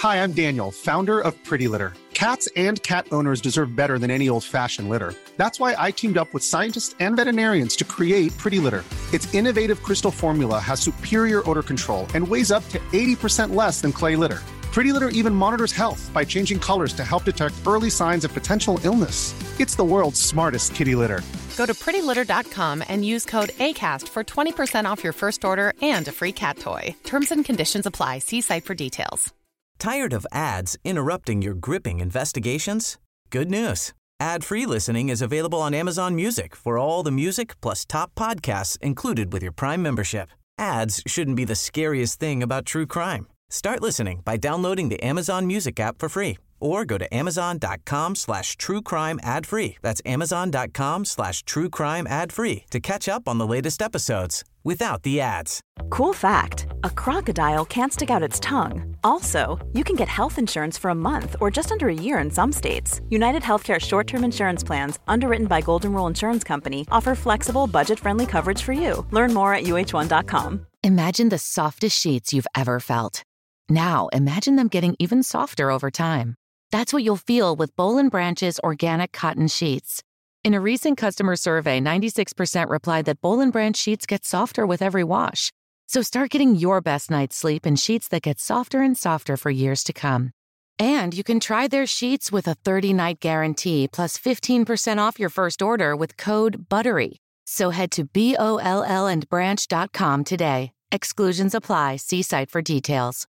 Hi, I'm Daniel, founder of Pretty Litter. Cats and cat owners deserve better than any old-fashioned litter. That's why I teamed up with scientists and veterinarians to create Pretty Litter. Its innovative crystal formula has superior odor control and weighs up to 80% less than clay litter. Pretty Litter even monitors health by changing colors to help detect early signs of potential illness. It's the world's smartest kitty litter. Go to prettylitter.com and use code ACAST for 20% off your first order and a free cat toy. Terms and conditions apply. See site for details. Tired of ads interrupting your gripping investigations? Good news. Ad-free listening is available on Amazon Music for all the music plus top podcasts included with your Prime membership. Ads shouldn't be the scariest thing about true crime. Start listening by downloading the Amazon Music app for free or go to amazon.com/truecrime ad-free. That's amazon.com/truecrime ad-free to catch up on the latest episodes without the ads. Cool fact, a crocodile can't stick out its tongue. Also, you can get health insurance for a month or just under a year in some states. United Healthcare short-term insurance plans, underwritten by Golden Rule Insurance Company, offer flexible, budget-friendly coverage for you. Learn more at uh1.com. Imagine the softest sheets you've ever felt. Now, imagine them getting even softer over time. That's what you'll feel with Boll & Branch's organic cotton sheets. In a recent customer survey, 96% replied that Boll & Branch sheets get softer with every wash. So start getting your best night's sleep in sheets that get softer and softer for years to come. And you can try their sheets with a 30-night guarantee plus 15% off your first order with code BUTTERY. So head to BOLLandbranch.com today. Exclusions apply. See site for details.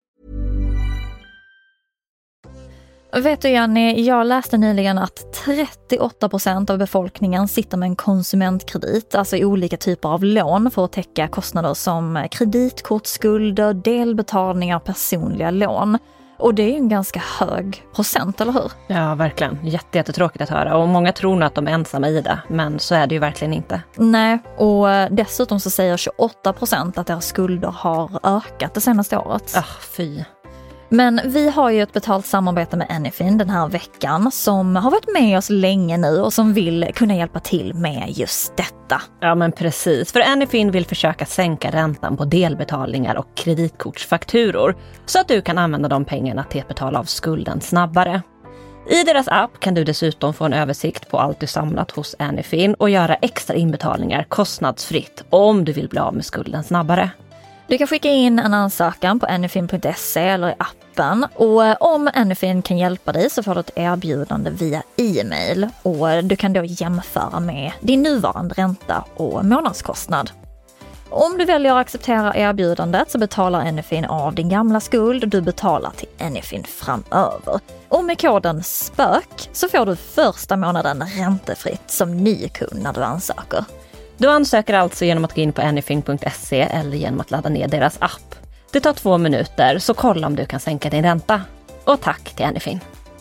Vet du Jenny, jag läste nyligen att 38% av befolkningen sitter med en konsumentkredit, alltså olika typer av lån för att täcka kostnader som kreditkortsskulder, delbetalningar, personliga lån. Och det är ju en ganska hög procent, eller hur? Ja, verkligen. Jättetråkigt att höra. Och många tror nog att de är ensamma i det, men så är det ju verkligen inte. Nej, och dessutom så säger 28% att deras skulder har ökat det senaste året. Fy. Men vi har ju ett betalt samarbete med Anyfin den här veckan som har varit med oss länge nu och som vill kunna hjälpa till med just detta. Ja men precis, för Anyfin vill försöka sänka räntan på delbetalningar och kreditkortsfakturor så att du kan använda de pengarna till att betala av skulden snabbare. I deras app kan du dessutom få en översikt på allt du samlat hos Anyfin och göra extra inbetalningar kostnadsfritt om du vill bli av med skulden snabbare. Du kan skicka in en ansökan på anyfin.se eller i appen och om Anyfin kan hjälpa dig så får du ett erbjudande via e-mail och du kan då jämföra med din nuvarande ränta och månadskostnad. Om du väljer att acceptera erbjudandet så betalar Anyfin av din gamla skuld och du betalar till Anyfin framöver. Och med koden SPÖK så får du första månaden räntefritt som ny kund när du ansöker. Du ansöker alltså genom att gå in på anyfin.se eller genom att ladda ner deras app. Det tar 2 minuter, så kolla om du kan sänka din ränta. Och tack till Anyfin.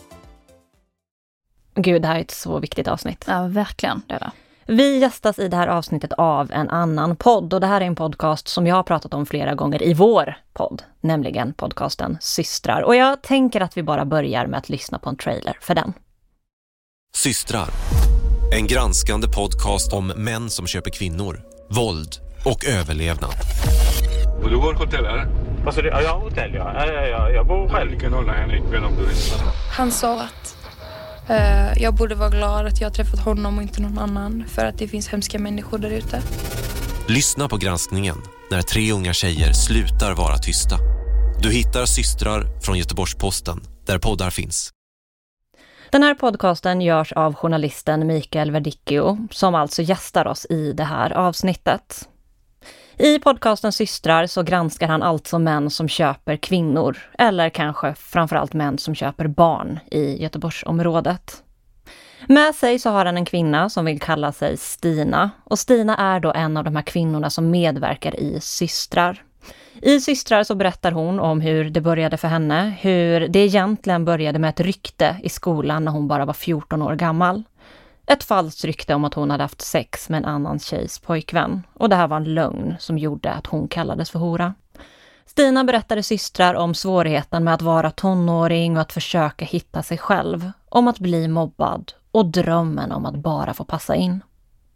Gud, det här är ett så viktigt avsnitt. Ja, verkligen. Det är det. Vi gästas i det här avsnittet av en annan podd. Och det här är en podcast som jag har pratat om flera gånger i vår podd. Nämligen podcasten Systrar. Och jag tänker att vi bara börjar med att lyssna på en trailer för den. Systrar. En granskande podcast om män som köper kvinnor, våld och överlevnad. Och du går på hotell, eller? Alltså, ja, jag har hotell, ja. Jag bor själv. Vilken ålder Henrik, vem om du vill? Han sa att jag borde vara glad att jag har träffat honom och inte någon annan. För att det finns hemska människor där ute. Lyssna på granskningen när 3 unga tjejer slutar vara tysta. Du hittar Systrar från Göteborgs-Posten, där poddar finns. Den här podcasten görs av journalisten Mikael Verdicchio som alltså gästar oss i det här avsnittet. I podcasten Systrar så granskar han alltså män som köper kvinnor eller kanske framförallt män som köper barn i Göteborgsområdet. Med sig så har han en kvinna som vill kalla sig Stina och Stina är då en av de här kvinnorna som medverkar i Systrar. I Systrar så berättar hon om hur det började för henne, hur det egentligen började med ett rykte i skolan när hon bara var 14 år gammal. Ett falskt rykte om att hon hade haft sex med en annan tjejs pojkvän. Och det här var en lögn som gjorde att hon kallades för hora. Stina berättade Systrar om svårigheten med att vara tonåring och att försöka hitta sig själv. Om att bli mobbad och drömmen om att bara få passa in.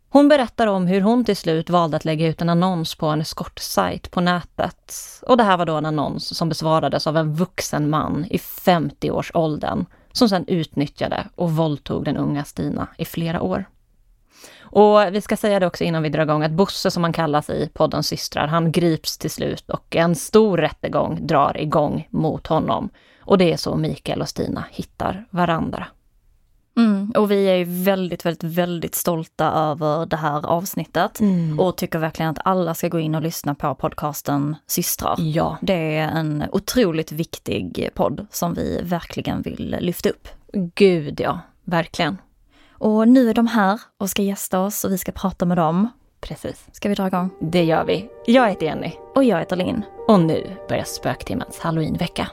Hon berättar om hur hon till slut valde att lägga ut en annons på en eskortsajt på nätet. Och det här var då en annons som besvarades av en vuxen man i 50-årsåldern som sedan utnyttjade och våldtog den unga Stina i flera år. Och vi ska säga det också innan vi drar igång att Bosse, som han kallas i poddens systrar, han grips till slut och en stor rättegång drar igång mot honom. Och det är så Mikael och Stina hittar varandra. Och vi är ju väldigt, väldigt, väldigt stolta över det här avsnittet och tycker verkligen att alla ska gå in och lyssna på podcasten Systrar. Ja. Det är en otroligt viktig podd som vi verkligen vill lyfta upp. Gud, ja. Verkligen. Och nu är de här och ska gästa oss och vi ska prata med dem. Precis. Ska vi dra igång? Det gör vi. Jag heter Jenny. Och jag heter Linn. Och nu börjar Spöktimmens Halloweenvecka.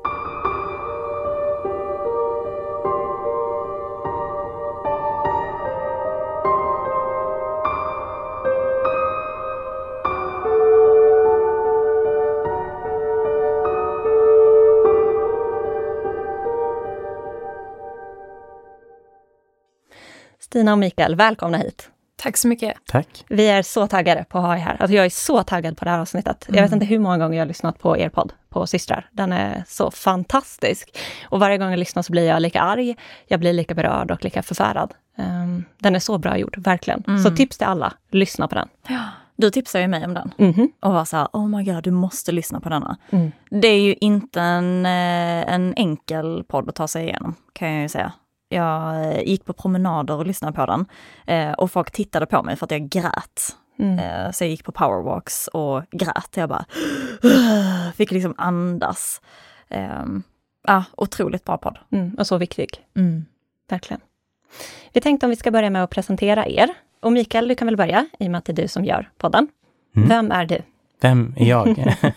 Stina och Mikael, välkomna hit. Tack så mycket. Tack. Vi är så taggade på att ha er här. Alltså jag är så taggad på det här avsnittet. Jag vet inte hur många gånger jag har lyssnat på er podd på Systrar. Den är så fantastisk. Och varje gång jag lyssnar så blir jag lika arg. Jag blir lika berörd och lika förfärad. Den är så bra gjord, verkligen. Så tips till alla, lyssna på den. Ja. Du tipsade ju mig om den. Och var så här, oh my god, du måste lyssna på denna. Det är ju inte en enkel podd att ta sig igenom, kan jag ju säga. Jag gick på promenader och lyssnade på den. Och folk tittade på mig för att jag grät. Så jag gick på powerwalks och grät. Jag bara fick liksom andas. Otroligt bra podd. Och så viktig. Verkligen. Vi tänkte om vi ska börja med att presentera er. Och Mikael, du kan väl börja i och med att det är du som gör podden. Vem är du? Vem är jag?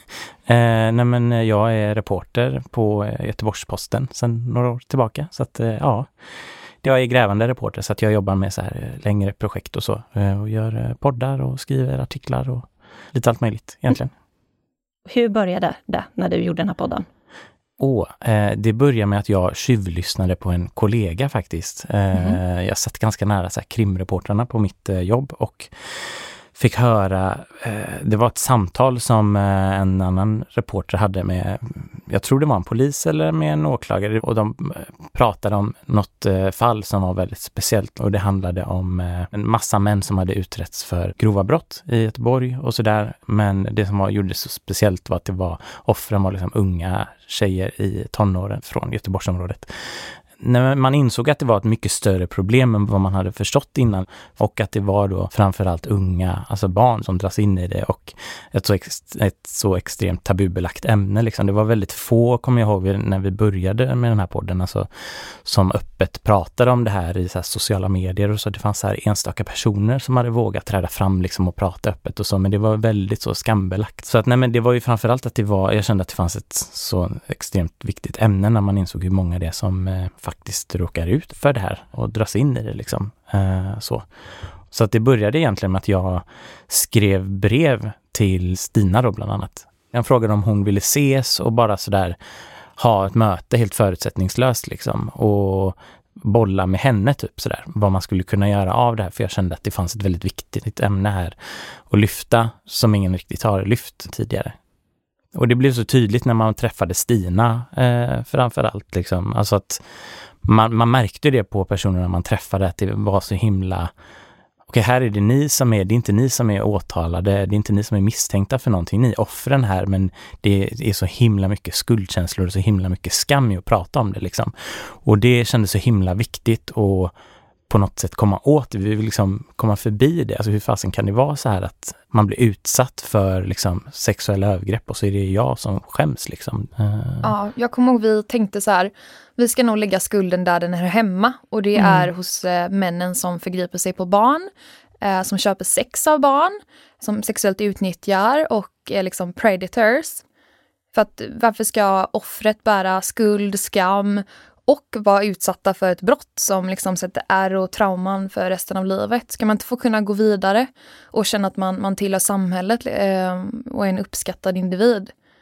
Jag är reporter på Göteborgs-Posten sedan några år tillbaka. Så att jag är grävande reporter så att jag jobbar med så här längre projekt och så. Och gör poddar och skriver artiklar och lite allt möjligt egentligen. Hur började det när du gjorde den här podden? Det började med att jag tjuvlyssnade på en kollega faktiskt. Jag satt ganska nära så här krimreportrarna på mitt jobb och fick höra, det var ett samtal som en annan reporter hade med, jag tror det var en polis eller med en åklagare, och de pratade om något fall som var väldigt speciellt, och det handlade om en massa män som hade utretts för grova brott i Göteborg och sådär, men det som gjorde det så speciellt var att det var offren var liksom unga tjejer i tonåren från Göteborgsområdet. När man insåg att det var ett mycket större problem än vad man hade förstått innan, och att det var då framförallt unga, alltså barn som dras in i det, och ett så extremt tabubelagt ämne liksom. Det var väldigt få, kommer jag ihåg när vi började med den här podden, alltså, som öppet pratade om det här i så här sociala medier, och så det fanns så här enstaka personer som hade vågat träda fram liksom och prata öppet och så, men det var väldigt så skambelagt. Så att det var ju framförallt att jag kände att det fanns ett så extremt viktigt ämne när man insåg hur många det är som faktiskt råkar ut för det här och dras in i det liksom. Så att det började egentligen med att jag skrev brev till Stina då bland annat. Jag frågade om hon ville ses och bara sådär ha ett möte helt förutsättningslöst liksom, och bolla med henne typ sådär, vad man skulle kunna göra av det här, för jag kände att det fanns ett väldigt viktigt ämne här att lyfta som ingen riktigt har lyft tidigare. Och det blev så tydligt när man träffade Stina framförallt liksom. Alltså att man märkte det på personerna man träffade, att det var så himla okej, här är det det är inte ni som är åtalade, det är inte ni som är misstänkta för någonting, ni är offren här, men det är så himla mycket skuldkänslor och så himla mycket skam i att prata om det liksom. Och det kändes så himla viktigt och på något sätt komma åt det. Vi vill liksom komma förbi det. Alltså hur fasen kan det vara så här att man blir utsatt för liksom sexuella övergrepp och så är det jag som skäms liksom. Ja, jag kommer ihåg vi tänkte så här, vi ska nog lägga skulden där den är hemma, och det är hos männen som förgriper sig på barn, som köper sex av barn, som sexuellt utnyttjar och är liksom predators. För att varför ska offret bära skuld, skam och vara utsatta för ett brott som liksom sätter ärr och trauman för resten av livet? Ska man inte få kunna gå vidare och känna att man tillhör samhället och är en uppskattad individ?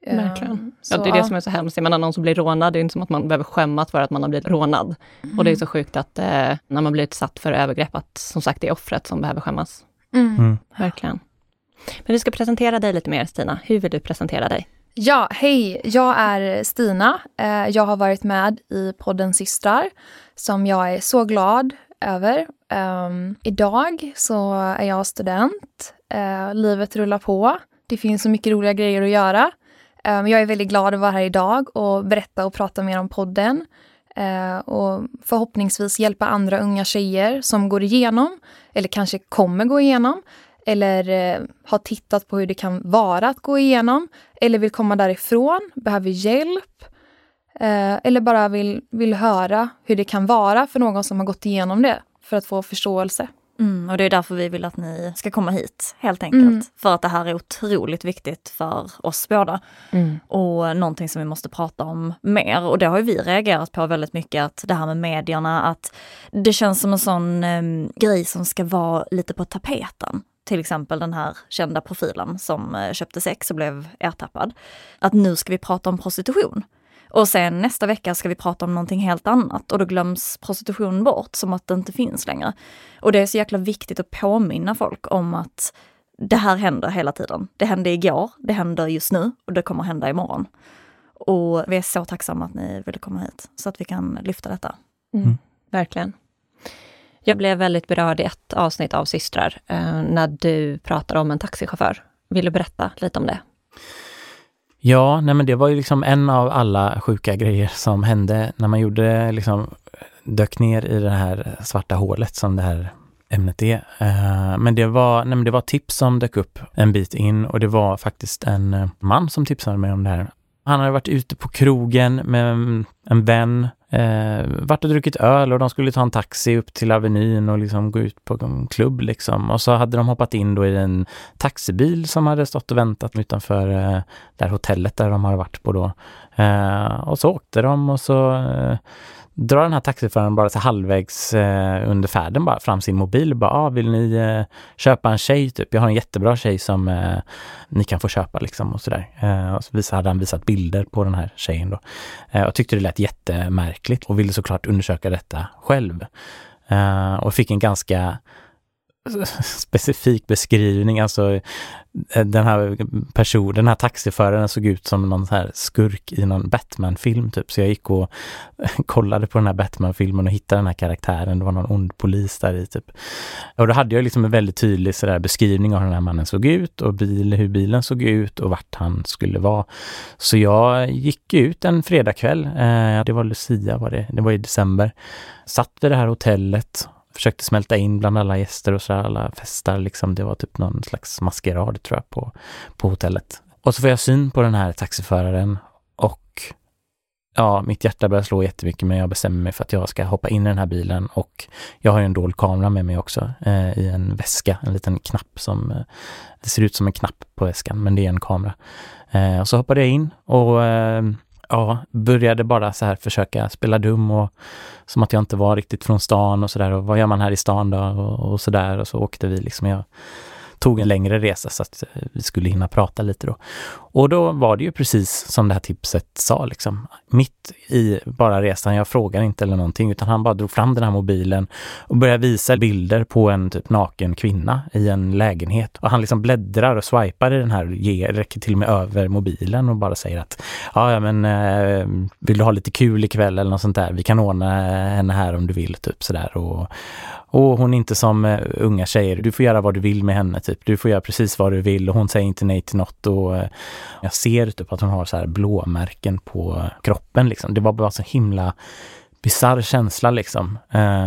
Verkligen. Ja, det är det som är så hemskt. Jag menar, någon som blir rånad, det är inte som att man behöver skämmas för att man har blivit rånad. Och det är så sjukt att när man blir utsatt för övergrepp, att som sagt det är offret som behöver skämmas. Verkligen. Men vi ska presentera dig lite mer, Stina. Hur vill du presentera dig? Ja, hej. Jag är Stina. Jag har varit med i podden Systrar, som jag är så glad över. Idag så är jag student. Livet rullar på. Det finns så mycket roliga grejer att göra. Jag är väldigt glad att vara här idag och berätta och prata mer om podden. Och förhoppningsvis hjälpa andra unga tjejer som går igenom, eller kanske kommer gå igenom, eller har tittat på hur det kan vara att gå igenom, eller vill komma därifrån, behöver hjälp, eller bara vill höra hur det kan vara för någon som har gått igenom det, för att få förståelse. Och det är därför vi vill att ni ska komma hit, helt enkelt. För att det här är otroligt viktigt för oss båda. Och någonting som vi måste prata om mer. Och det har ju vi reagerat på väldigt mycket, att det här med medierna, att det känns som en sån grej som ska vara lite på tapeten. Till exempel den här kända profilen som köpte sex och blev ertappad. Att nu ska vi prata om prostitution. Och sen nästa vecka ska vi prata om någonting helt annat. Och då glöms prostitution bort, som att det inte finns längre. Och det är så jäkla viktigt att påminna folk om att det här händer hela tiden. Det hände igår, det händer just nu och det kommer hända imorgon. Och vi är så tacksamma att ni ville komma hit så att vi kan lyfta detta. Verkligen. Jag blev väldigt berörd i ett avsnitt av Systrar när du pratar om en taxichaufför. Vill du berätta lite om det? Ja, nej men det var ju liksom en av alla sjuka grejer som hände när man gjorde liksom, dök ner i det här svarta hålet som det här ämnet är. Men det var tips som dök upp en bit in, och det var faktiskt en man som tipsade mig om det här. Han hade varit ute på krogen med en vän, varit och druckit öl, och de skulle ta en taxi upp till Avenyn och liksom gå ut på en klubb liksom. Och så hade de hoppat in då i en taxibil som hade stått och väntat utanför det här hotellet där de hade varit på då. Och så åkte de, och så drar den här taxiföraren bara så halvvägs under färden bara fram sin mobil och bara, vill ni köpa en tjej typ? Jag har en jättebra tjej som ni kan få köpa liksom, och sådär. Och så hade han visat bilder på den här tjejen då. Och tyckte det lät jättemärkligt och ville såklart undersöka detta själv. Och fick en ganska specifik beskrivning. Alltså den här taxiföraren såg ut som någon så här skurk i någon Batman-film typ. Så jag gick och kollade på den här Batman-filmen och hittade den här karaktären. Det var någon ond polis där i typ. Och då hade jag liksom en väldigt tydlig så där beskrivning av hur den här mannen såg ut och hur bilen såg ut och vart han skulle vara. Så jag gick ut en fredagkväll. Det var Lucia, det var i december. Satt vid det här hotellet, försökte smälta in bland alla gäster och så där, alla festar liksom. Det var typ någon slags maskerad tror jag på hotellet. Och så får jag syn på den här taxiföraren, och mitt hjärta börjar slå jättemycket, men jag bestämmer mig för att jag ska hoppa in i den här bilen, och jag har ju en dold kamera med mig också i en väska, en liten knapp som det ser ut som en knapp på väskan, men det är en kamera. Och så hoppade jag in och började bara så här försöka spela dum, och som att jag inte var riktigt från stan och sådär, och vad gör man här i stan då och sådär, och så åkte vi liksom, jag tog en längre resa så att vi skulle hinna prata lite då. Och då var det ju precis som det här tipset sa liksom. Mitt i bara resan, jag frågar inte eller någonting, utan han bara drog fram den här mobilen och började visa bilder på en typ naken kvinna i en lägenhet. Och han liksom bläddrar och swipar i den här, räcker till och med över mobilen och bara säger att vill du ha lite kul ikväll eller något sånt där? Vi kan ordna henne här om du vill, typ sådär. Och hon är inte som unga tjejer. Du får göra vad du vill med henne typ. Du får göra precis vad du vill, och hon säger inte nej till något. Och jag ser typ att hon har så här blåmärken på kroppen liksom. Det var bara så himla bizarr känsla liksom.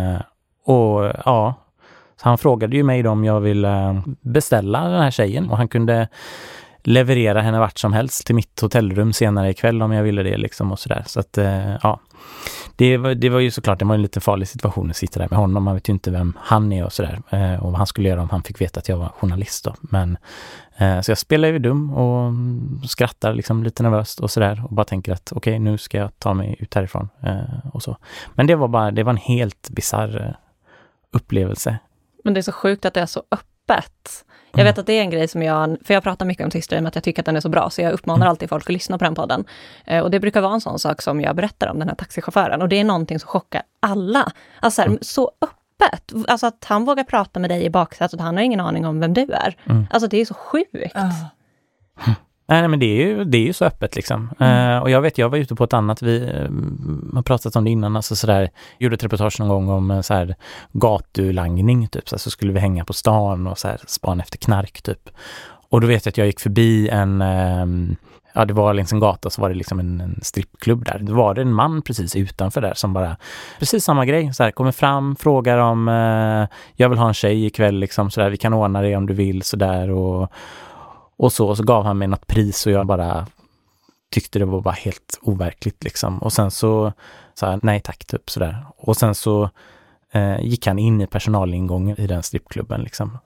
Så han frågade ju mig då om jag ville beställa den här tjejen, och han kunde leverera henne vart som helst till mitt hotellrum senare ikväll om jag ville det liksom, och sådär. Så att det var ju såklart, det var en lite farlig situation att sitta där med honom. Man vet ju inte vem han är och sådär. Och vad han skulle göra om han fick veta att jag var journalist då. Men så jag spelar ju dum och skrattar liksom lite nervöst och sådär. Och bara tänker att okej, nu ska jag ta mig ut härifrån och så. Men det var en helt bizarr upplevelse. Men det är så sjukt att det är så öppet. Jag vet att det är en grej som för jag pratar mycket om systrar med att jag tycker att den är så bra, så jag uppmanar alltid folk att lyssna på den podden. Och det brukar vara en sån sak som jag berättar om den här taxichauffören, och det är någonting som chockar alla. Alltså så öppet. Alltså att han vågar prata med dig i baksätet och han har ingen aning om vem du är. Alltså det är så sjukt. Nej, men det är ju så öppet liksom. Och jag var ute på ett annat, vi har pratat om det innan, alltså sådär, gjorde ett reportage någon gång om så här gatulangning typ, så skulle vi hänga på stan och så här spana efter knark typ. Och då vet jag att jag gick förbi det var längs en gata, så var det liksom en strippklubb där. Det var en man precis utanför där som bara, precis samma grej, så här, kommer fram, frågar om jag vill ha en tjej ikväll liksom, så där, vi kan ordna det om du vill, så där, och så gav han mig något pris och jag bara tyckte det var bara helt overkligt liksom. Och sen så sa jag nej tack typ sådär. Och sen så gick han in i personalingången i den strippklubben liksom.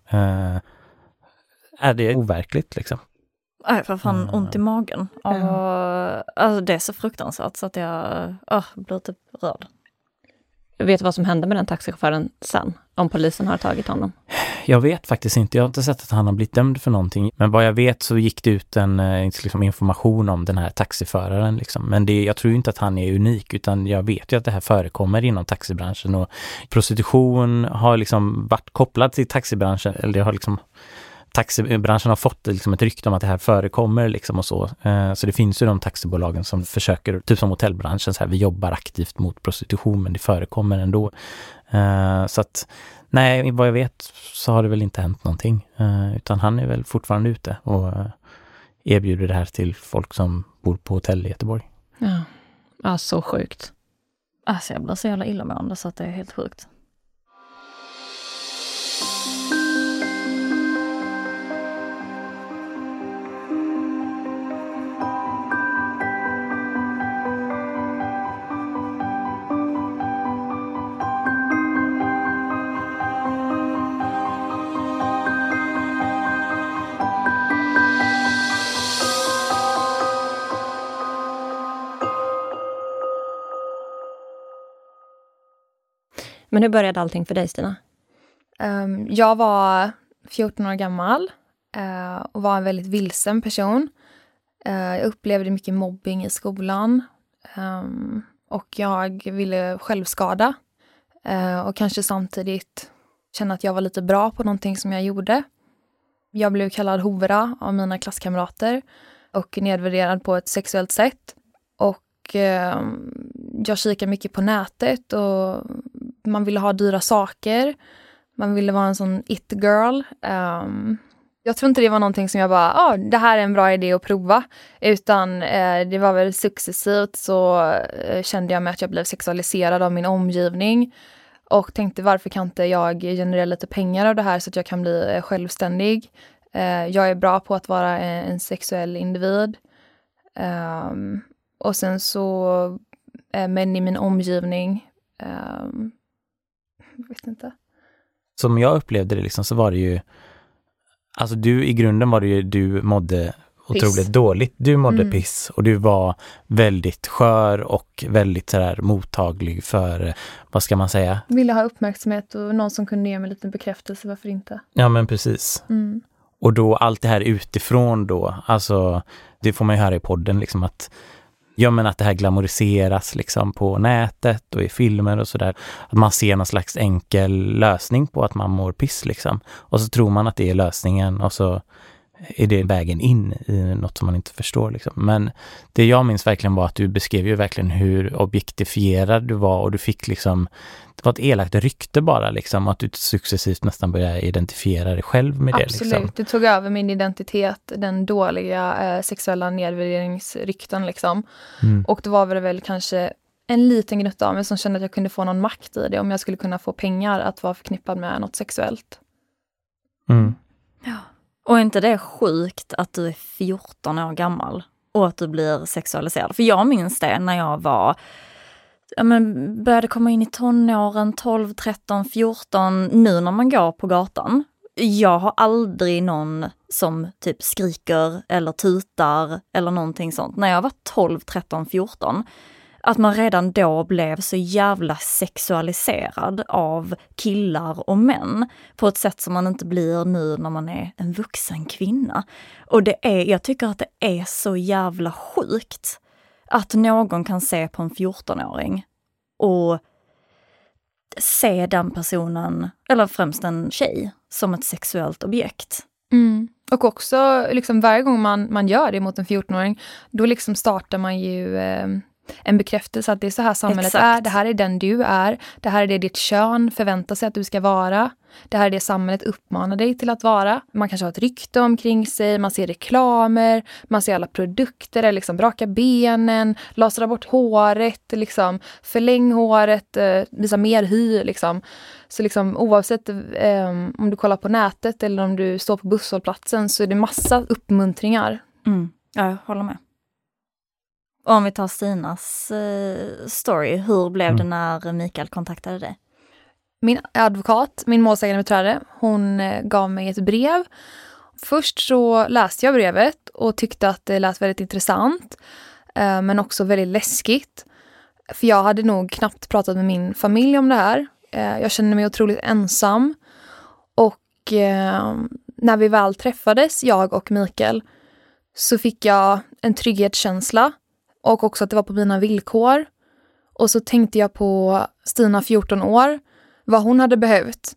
Är det overkligt liksom? Jag får fan ont i magen. Alltså det är så fruktansvärt så att jag blir typ rörd. Vet du vad som hände med den taxichauffören sen? Om polisen har tagit honom? Jag vet faktiskt inte. Jag har inte sett att han har blivit dömd för någonting. Men vad jag vet så gick det ut en information om den här taxiföraren. Liksom. Men jag tror inte att han är unik, utan jag vet ju att det här förekommer inom taxibranschen. Och prostitution har liksom varit kopplad till taxibranschen. Eller det har liksom... Taxibranschen har fått liksom ett rykte om att det här förekommer liksom och så. Så det finns ju de taxibolagen som försöker, typ som hotellbranschen, så här, vi jobbar aktivt mot prostitution, men det förekommer ändå. Så att, nej, vad jag vet så har det väl inte hänt någonting. Utan han är väl fortfarande ute och erbjuder det här till folk som bor på hotell i Göteborg. Ja, så sjukt. Alltså jag blir så jävla illamående så att det är helt sjukt. Men hur började allting för dig, Stina? Jag var 14 år gammal och var en väldigt vilsen person. Jag upplevde mycket mobbing i skolan och jag ville självskada och kanske samtidigt känna att jag var lite bra på någonting som jag gjorde. Jag blev kallad hora av mina klasskamrater och nedvärderad på ett sexuellt sätt. Och jag kikade mycket på nätet och man ville ha dyra saker. Man ville vara en sån it-girl. Jag tror inte det var någonting som jag bara, det här är en bra idé att prova. Utan det var väl successivt så kände jag mig att jag blev sexualiserad av min omgivning. Och tänkte varför kan inte jag generera lite pengar av det här så att jag kan bli självständig. Jag är bra på att vara en sexuell individ. Och sen så män i min omgivning. Jag vet inte. Som jag upplevde det liksom, så var det ju, alltså i grunden var det ju, du mådde otroligt dåligt. Du mådde piss och du var väldigt skör och väldigt sådär mottaglig för, vad ska man säga? Ville ha uppmärksamhet och någon som kunde ge mig lite bekräftelse, varför inte? Ja, men precis. Och då allt det här utifrån då, alltså det får man ju höra i podden liksom att att det här glamoriseras liksom på nätet och i filmer och sådär. Att man ser någon slags enkel lösning på att man mår piss liksom. Och så tror man att det är lösningen och så är det vägen in i något som man inte förstår liksom. Men det jag minns verkligen var att du beskrev ju verkligen hur objektifierad du var och du fick liksom, det var ett elakt rykte bara liksom, att du successivt nästan började identifiera dig själv med det liksom. Absolut, du tog över min identitet, den dåliga sexuella nedvärderingsrykten liksom. Och det var väl kanske en liten gnutta av mig som kände att jag kunde få någon makt i det om jag skulle kunna få pengar att vara förknippad med något sexuellt. Ja. Och är inte det sjukt att du är 14 år gammal och att du blir sexualiserad? För jag minns det när jag var, började komma in i tonåren, 12, 13, 14, nu när man går på gatan. Jag har aldrig någon som typ skriker eller tutar eller någonting sånt. När jag var 12, 13, 14, Att man redan då blev så jävla sexualiserad av killar och män på ett sätt som man inte blir nu när man är en vuxen kvinna. Och jag tycker att det är så jävla sjukt att någon kan se på en 14-åring och se den personen, eller främst en tjej, som ett sexuellt objekt. Mm. Och också liksom varje gång man gör det mot en 14-åring, då liksom startar man ju en bekräftelse att det är så här samhället är. Det här är den du är. Det här är det ditt kön förväntar sig att du ska vara. Det här är det samhället uppmanar dig till att vara. Man kanske har ett rykte omkring sig. Man ser reklamer. Man ser alla produkter. Liksom raka benen. Lasra bort håret. Liksom, förläng håret. Visa mer hy. Liksom. Så liksom, oavsett om du kollar på nätet eller om du står på busshållplatsen så är det massa uppmuntringar. Ja, jag håller med. Och om vi tar Stinas story, hur blev det när Mikael kontaktade dig? Min advokat, min målsägandebiträde, hon gav mig ett brev. Först så läste jag brevet och tyckte att det lät väldigt intressant, men också väldigt läskigt. För jag hade nog knappt pratat med min familj om det här. Jag kände mig otroligt ensam. Och när vi väl träffades, jag och Mikael, så fick jag en trygghetskänsla. Och också att det var på mina villkor. Och så tänkte jag på Stina 14 år. Vad hon hade behövt.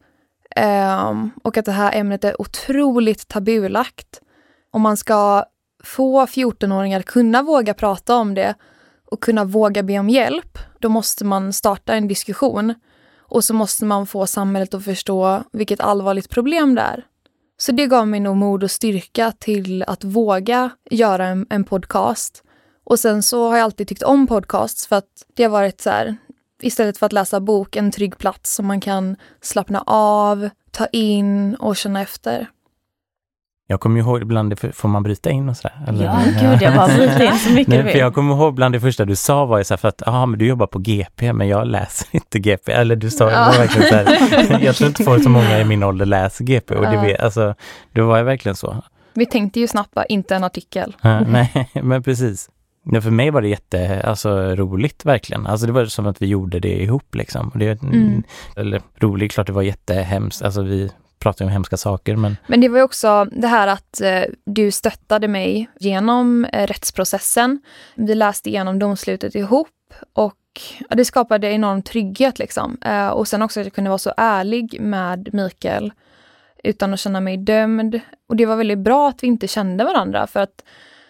Och att det här ämnet är otroligt tabulagt. Om man ska få 14-åringar kunna våga prata om det. Och kunna våga be om hjälp. Då måste man starta en diskussion. Och så måste man få samhället att förstå vilket allvarligt problem det är. Så det gav mig nog mod och styrka till att våga göra en podcast. Och sen så har jag alltid tyckt om podcasts för att det har varit så här, istället för att läsa bok, en trygg plats som man kan slappna av, ta in och känna efter. Jag kommer ihåg ibland, får man bryta in och sådär? Eller? Ja, gud, jag bara bryta in så mycket du vill. För jag kommer ihåg bland det första du sa var ju så här, för att men du jobbar på GP, men jag läser inte GP. Eller du sa, det var verkligen så här, jag tror inte folk så många i min ålder läser GP. Och det var ju verkligen så. Vi tänkte ju snabbt bara, inte en artikel. Nej, men precis. Ja, för mig var det roligt verkligen. Alltså det var som att vi gjorde det ihop liksom. Och det, eller roligt, klart det var jättehemskt. Alltså vi pratade om hemska saker. Men det var ju också det här att du stöttade mig genom rättsprocessen. Vi läste igenom domslutet ihop och det skapade enorm trygghet liksom. Och sen också att jag kunde vara så ärlig med Mikael utan att känna mig dömd. Och det var väldigt bra att vi inte kände varandra för att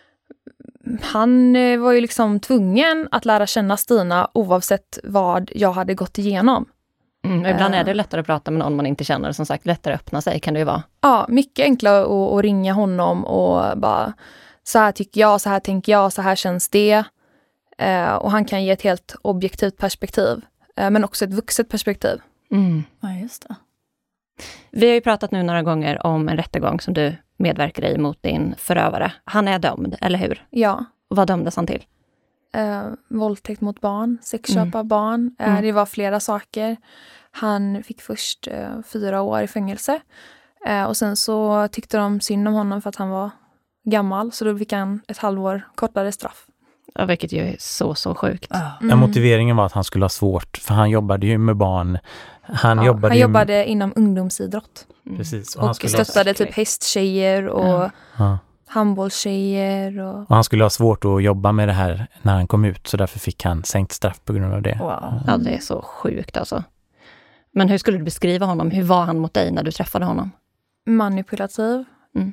han var ju liksom tvungen att lära känna Stina oavsett vad jag hade gått igenom. Ibland är det lättare att prata med någon man inte känner. Som sagt, lättare att öppna sig kan det ju vara. Ja, mycket enklare att ringa honom och bara så här tycker jag, så här tänker jag, så här känns det. Och han kan ge ett helt objektivt perspektiv. Men också ett vuxet perspektiv. Ja, just det. Vi har ju pratat nu några gånger om en rättegång som du medverkar i mot din förövare. Han är dömd, eller hur? Ja. Och vad dömdes han till? Våldtäkt mot barn, sexköp av barn. Det var flera saker. Han fick först 4 år i fängelse. Och sen så tyckte de synd om honom för att han var gammal. Så då fick han ett halvår kortare straff. Ja, vilket ju är så sjukt. Ja, motiveringen var att han skulle ha svårt. För han jobbade ju med barn. Han jobbade inom ungdomsidrott. Precis. Och stöttade typ hästtjejer och handbollstjejer. Och han skulle ha svårt att jobba med det här när han kom ut. Så därför fick han sänkt straff på grund av det. Wow. Ja, det är så sjukt alltså. Men hur skulle du beskriva honom? Hur var han mot dig när du träffade honom? Manipulativ.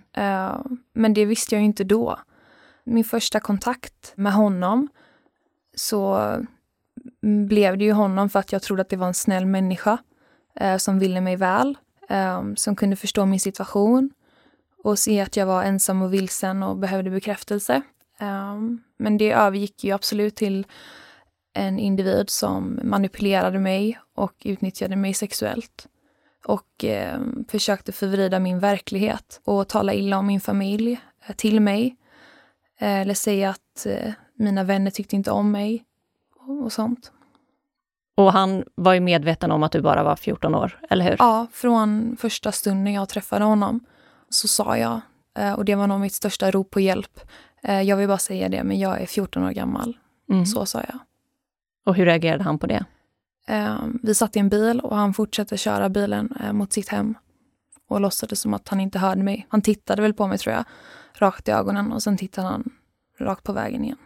Men det visste jag ju inte då. Min första kontakt med honom så blev det ju honom för att jag trodde att det var en snäll människa som ville mig väl. Som kunde förstå min situation och se att jag var ensam och vilsen och behövde bekräftelse. Men det övergick ju absolut till en individ som manipulerade mig och utnyttjade mig sexuellt. Och försökte förvrida min verklighet och tala illa om min familj till mig. Eller säga att mina vänner tyckte inte om mig och sånt. Och han var ju medveten om att du bara var 14 år, eller hur? Ja, från första stunden jag träffade honom så sa jag, och det var nog mitt största rop på hjälp. Jag vill bara säga det, men jag är 14 år gammal. Så sa jag. Och hur reagerade han på det? Vi satt i en bil och han fortsatte köra bilen mot sitt hem. Och låtsades som att han inte hörde mig. Han tittade väl på mig, tror jag, rakt i ögonen. Och sen tittade han rakt på vägen igen.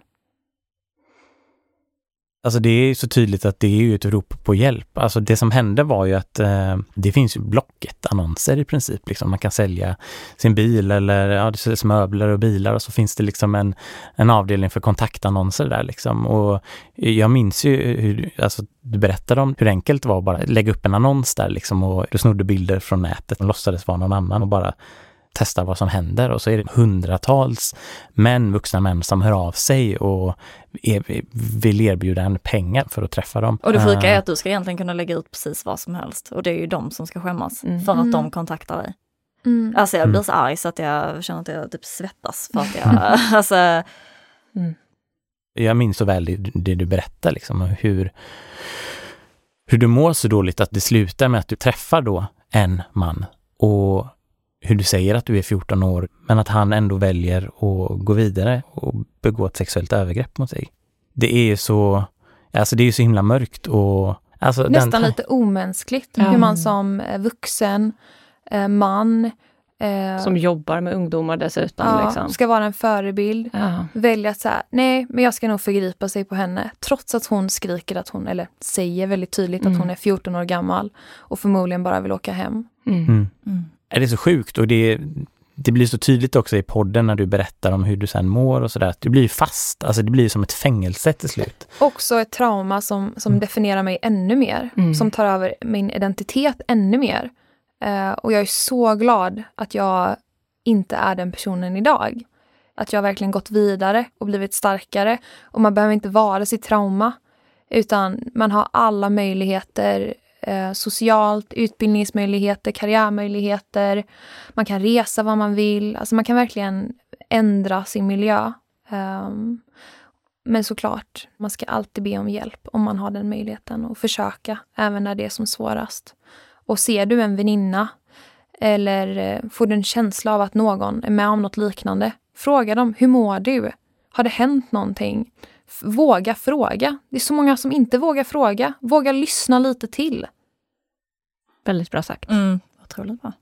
Alltså det är så tydligt att det är ju ett rop på hjälp. Alltså det som hände var ju att det finns ju Blocket-annonser i princip. Liksom. Man kan sälja sin bil eller det säljs möbler och bilar, och så finns det liksom en avdelning för kontaktannonser där liksom. Och jag minns ju hur, alltså, du berättade om hur enkelt det var att bara lägga upp en annons där liksom, och du snodde bilder från nätet och låtsades vara någon annan och bara testa vad som händer, och så är det hundratals vuxna män som hör av sig och vill erbjuda en pengar för att träffa dem. Och det sjuka är att du ska egentligen kunna lägga ut precis vad som helst, och det är ju de som ska skämmas för att de kontaktar dig. Alltså jag blir så arg så att jag känner att jag typ svettas för att jag alltså Jag minns så väl det du berättar liksom, hur du mår så dåligt att det slutar med att du träffar då en man, och hur du säger att du är 14 år, men att han ändå väljer att gå vidare och begå ett sexuellt övergrepp mot sig. Det är ju så, alltså det är ju så himla mörkt och alltså nästan lite omänskligt. Hur man som vuxen man som jobbar med ungdomar dessutom liksom. Ska vara en förebild. Välja att säga, nej, men jag ska nog förgripa sig på henne. Trots att hon skriker att hon, eller säger väldigt tydligt att hon är 14 år gammal och förmodligen bara vill åka hem. Är det så sjukt, och det blir så tydligt också i podden när du berättar om hur du sen mår och sådär. Du blir fast, alltså det blir som ett fängelse till slut. Också ett trauma som definierar mig ännu mer. Som tar över min identitet ännu mer. Och jag är så glad att jag inte är den personen idag. Att jag verkligen gått vidare och blivit starkare. Och man behöver inte vara sitt trauma. Utan man har alla möjligheter, socialt, utbildningsmöjligheter, karriärmöjligheter. Man kan resa vad man vill. Alltså man kan verkligen ändra sin miljö. Men såklart, man ska alltid be om hjälp om man har den möjligheten. Och försöka, även när det är som svårast. Och ser du en väninna eller får du en känsla av att någon är med om något liknande, fråga dem, hur mår du? Har det hänt någonting? Våga fråga. Det är så många som inte vågar fråga. Våga lyssna lite till. Väldigt bra sagt. Otroligt bra.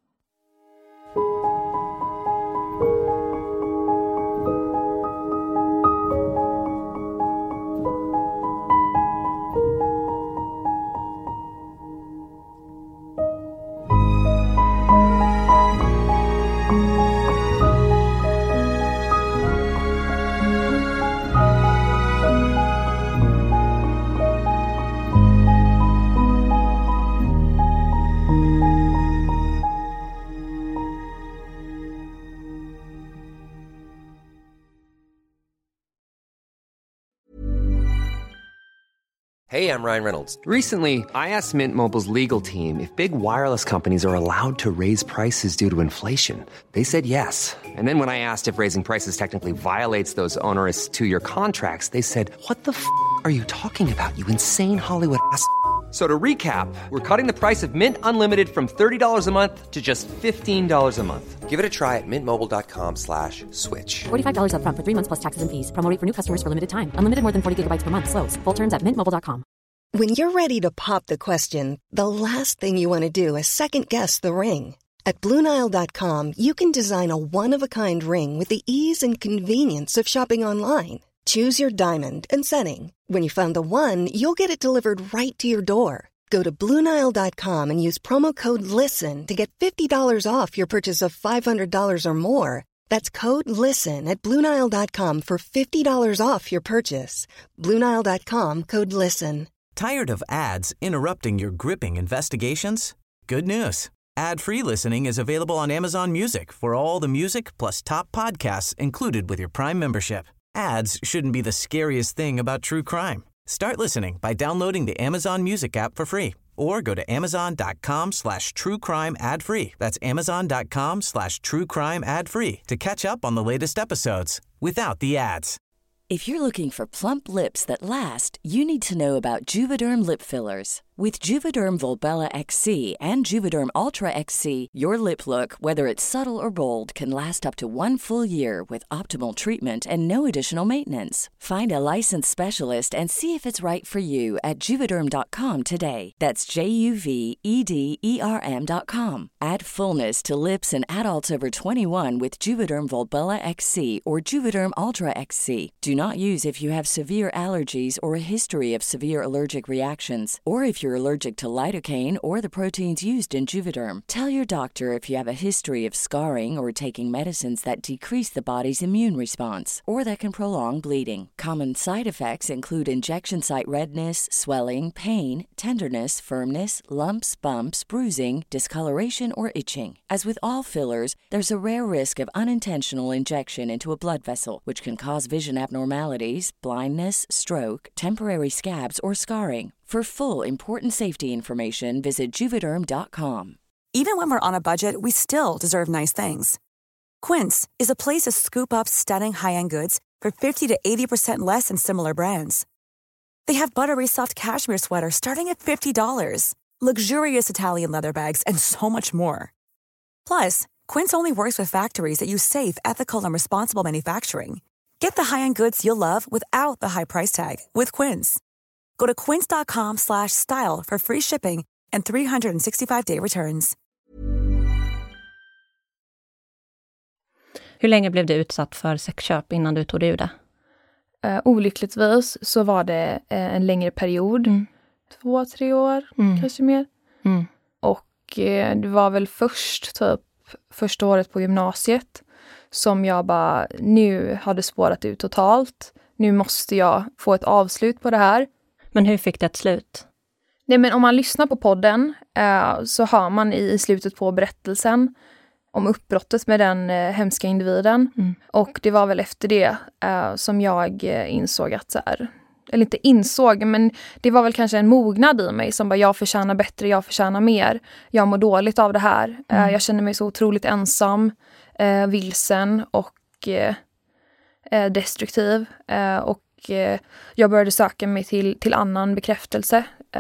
Hey, I'm Ryan Reynolds. Recently, I asked Mint Mobile's legal team if big wireless companies are allowed to raise prices due to inflation. They said yes. And then when I asked if raising prices technically violates those onerous two-year contracts, they said, what the f*** are you talking about, you insane Hollywood ass f- So to recap, we're cutting the price of Mint Unlimited from $30 a month to just $15 a month. Give it a try at mintmobile.com/switch. $45 up front for 3 months plus taxes and fees. Promo rate for new customers for limited time. Unlimited more than 40 gigabytes per month. Slows full terms at mintmobile.com. When you're ready to pop the question, the last thing you want to do is second-guess the ring. At BlueNile.com, you can design a one-of-a-kind ring with the ease and convenience of shopping online. Choose your diamond and setting. When you find the one, you'll get it delivered right to your door. Go to BlueNile.com and use promo code LISTEN to get $50 off your purchase of $500 or more. That's code LISTEN at BlueNile.com for $50 off your purchase. BlueNile.com, code LISTEN. Tired of ads interrupting your gripping investigations? Good news. Ad-free listening is available on Amazon Music for all the music plus top podcasts included with your Prime membership. Ads shouldn't be the scariest thing about true crime. Start listening by downloading the Amazon Music app for free or go to amazon.com/truecrime ad-free. That's amazon.com/truecrime ad-free to catch up on the latest episodes without the ads. If you're looking for plump lips that last, you need to know about Juvederm lip fillers. With Juvederm Volbella XC and Juvederm Ultra XC, your lip look, whether it's subtle or bold, can last up to 1 full year with optimal treatment and no additional maintenance. Find a licensed specialist and see if it's right for you at Juvederm.com today. That's JUVEDERM.com. Add fullness to lips and adults over 21 with Juvederm Volbella XC or Juvederm Ultra XC. Do not use if you have severe allergies or a history of severe allergic reactions, or if you're allergic to lidocaine or the proteins used in Juvederm. Tell your doctor if you have a history of scarring or taking medicines that decrease the body's immune response or that can prolong bleeding. Common side effects include injection site redness, swelling, pain, tenderness, firmness, lumps, bumps, bruising, discoloration, or itching. As with all fillers, there's a rare risk of unintentional injection into a blood vessel, which can cause vision abnormalities, blindness, stroke, temporary scabs, or scarring. For full important safety information, visit Juvederm.com. Even when we're on a budget, we still deserve nice things. Quince is a place to scoop up stunning high-end goods for 50 to 80% less than similar brands. They have buttery soft cashmere sweaters starting at $50, luxurious Italian leather bags, and so much more. Plus, Quince only works with factories that use safe, ethical, and responsible manufacturing. Get the high-end goods you'll love without the high price tag with Quince. Go to quince.com/style for free shipping and 365-day returns. Hur länge blev du utsatt för sexköp innan du tog dig ur det? Olyckligtvis så var det en längre period. 2-3 år, kanske mer. Och det var väl första året på gymnasiet som jag bara, nu hade spårat ut totalt. Nu måste jag få ett avslut på det här. Men hur fick det ett slut? Nej, men om man lyssnar på podden så hör man i slutet på berättelsen om uppbrottet med den hemska individen. Och det var väl efter det som jag insåg att så här, eller inte insåg, men det var väl kanske en mognad i mig som bara, jag förtjänar bättre, jag förtjänar mer. Jag mår dåligt av det här. Jag känner mig så otroligt ensam, vilsen och destruktiv. Och jag började söka mig till annan bekräftelse.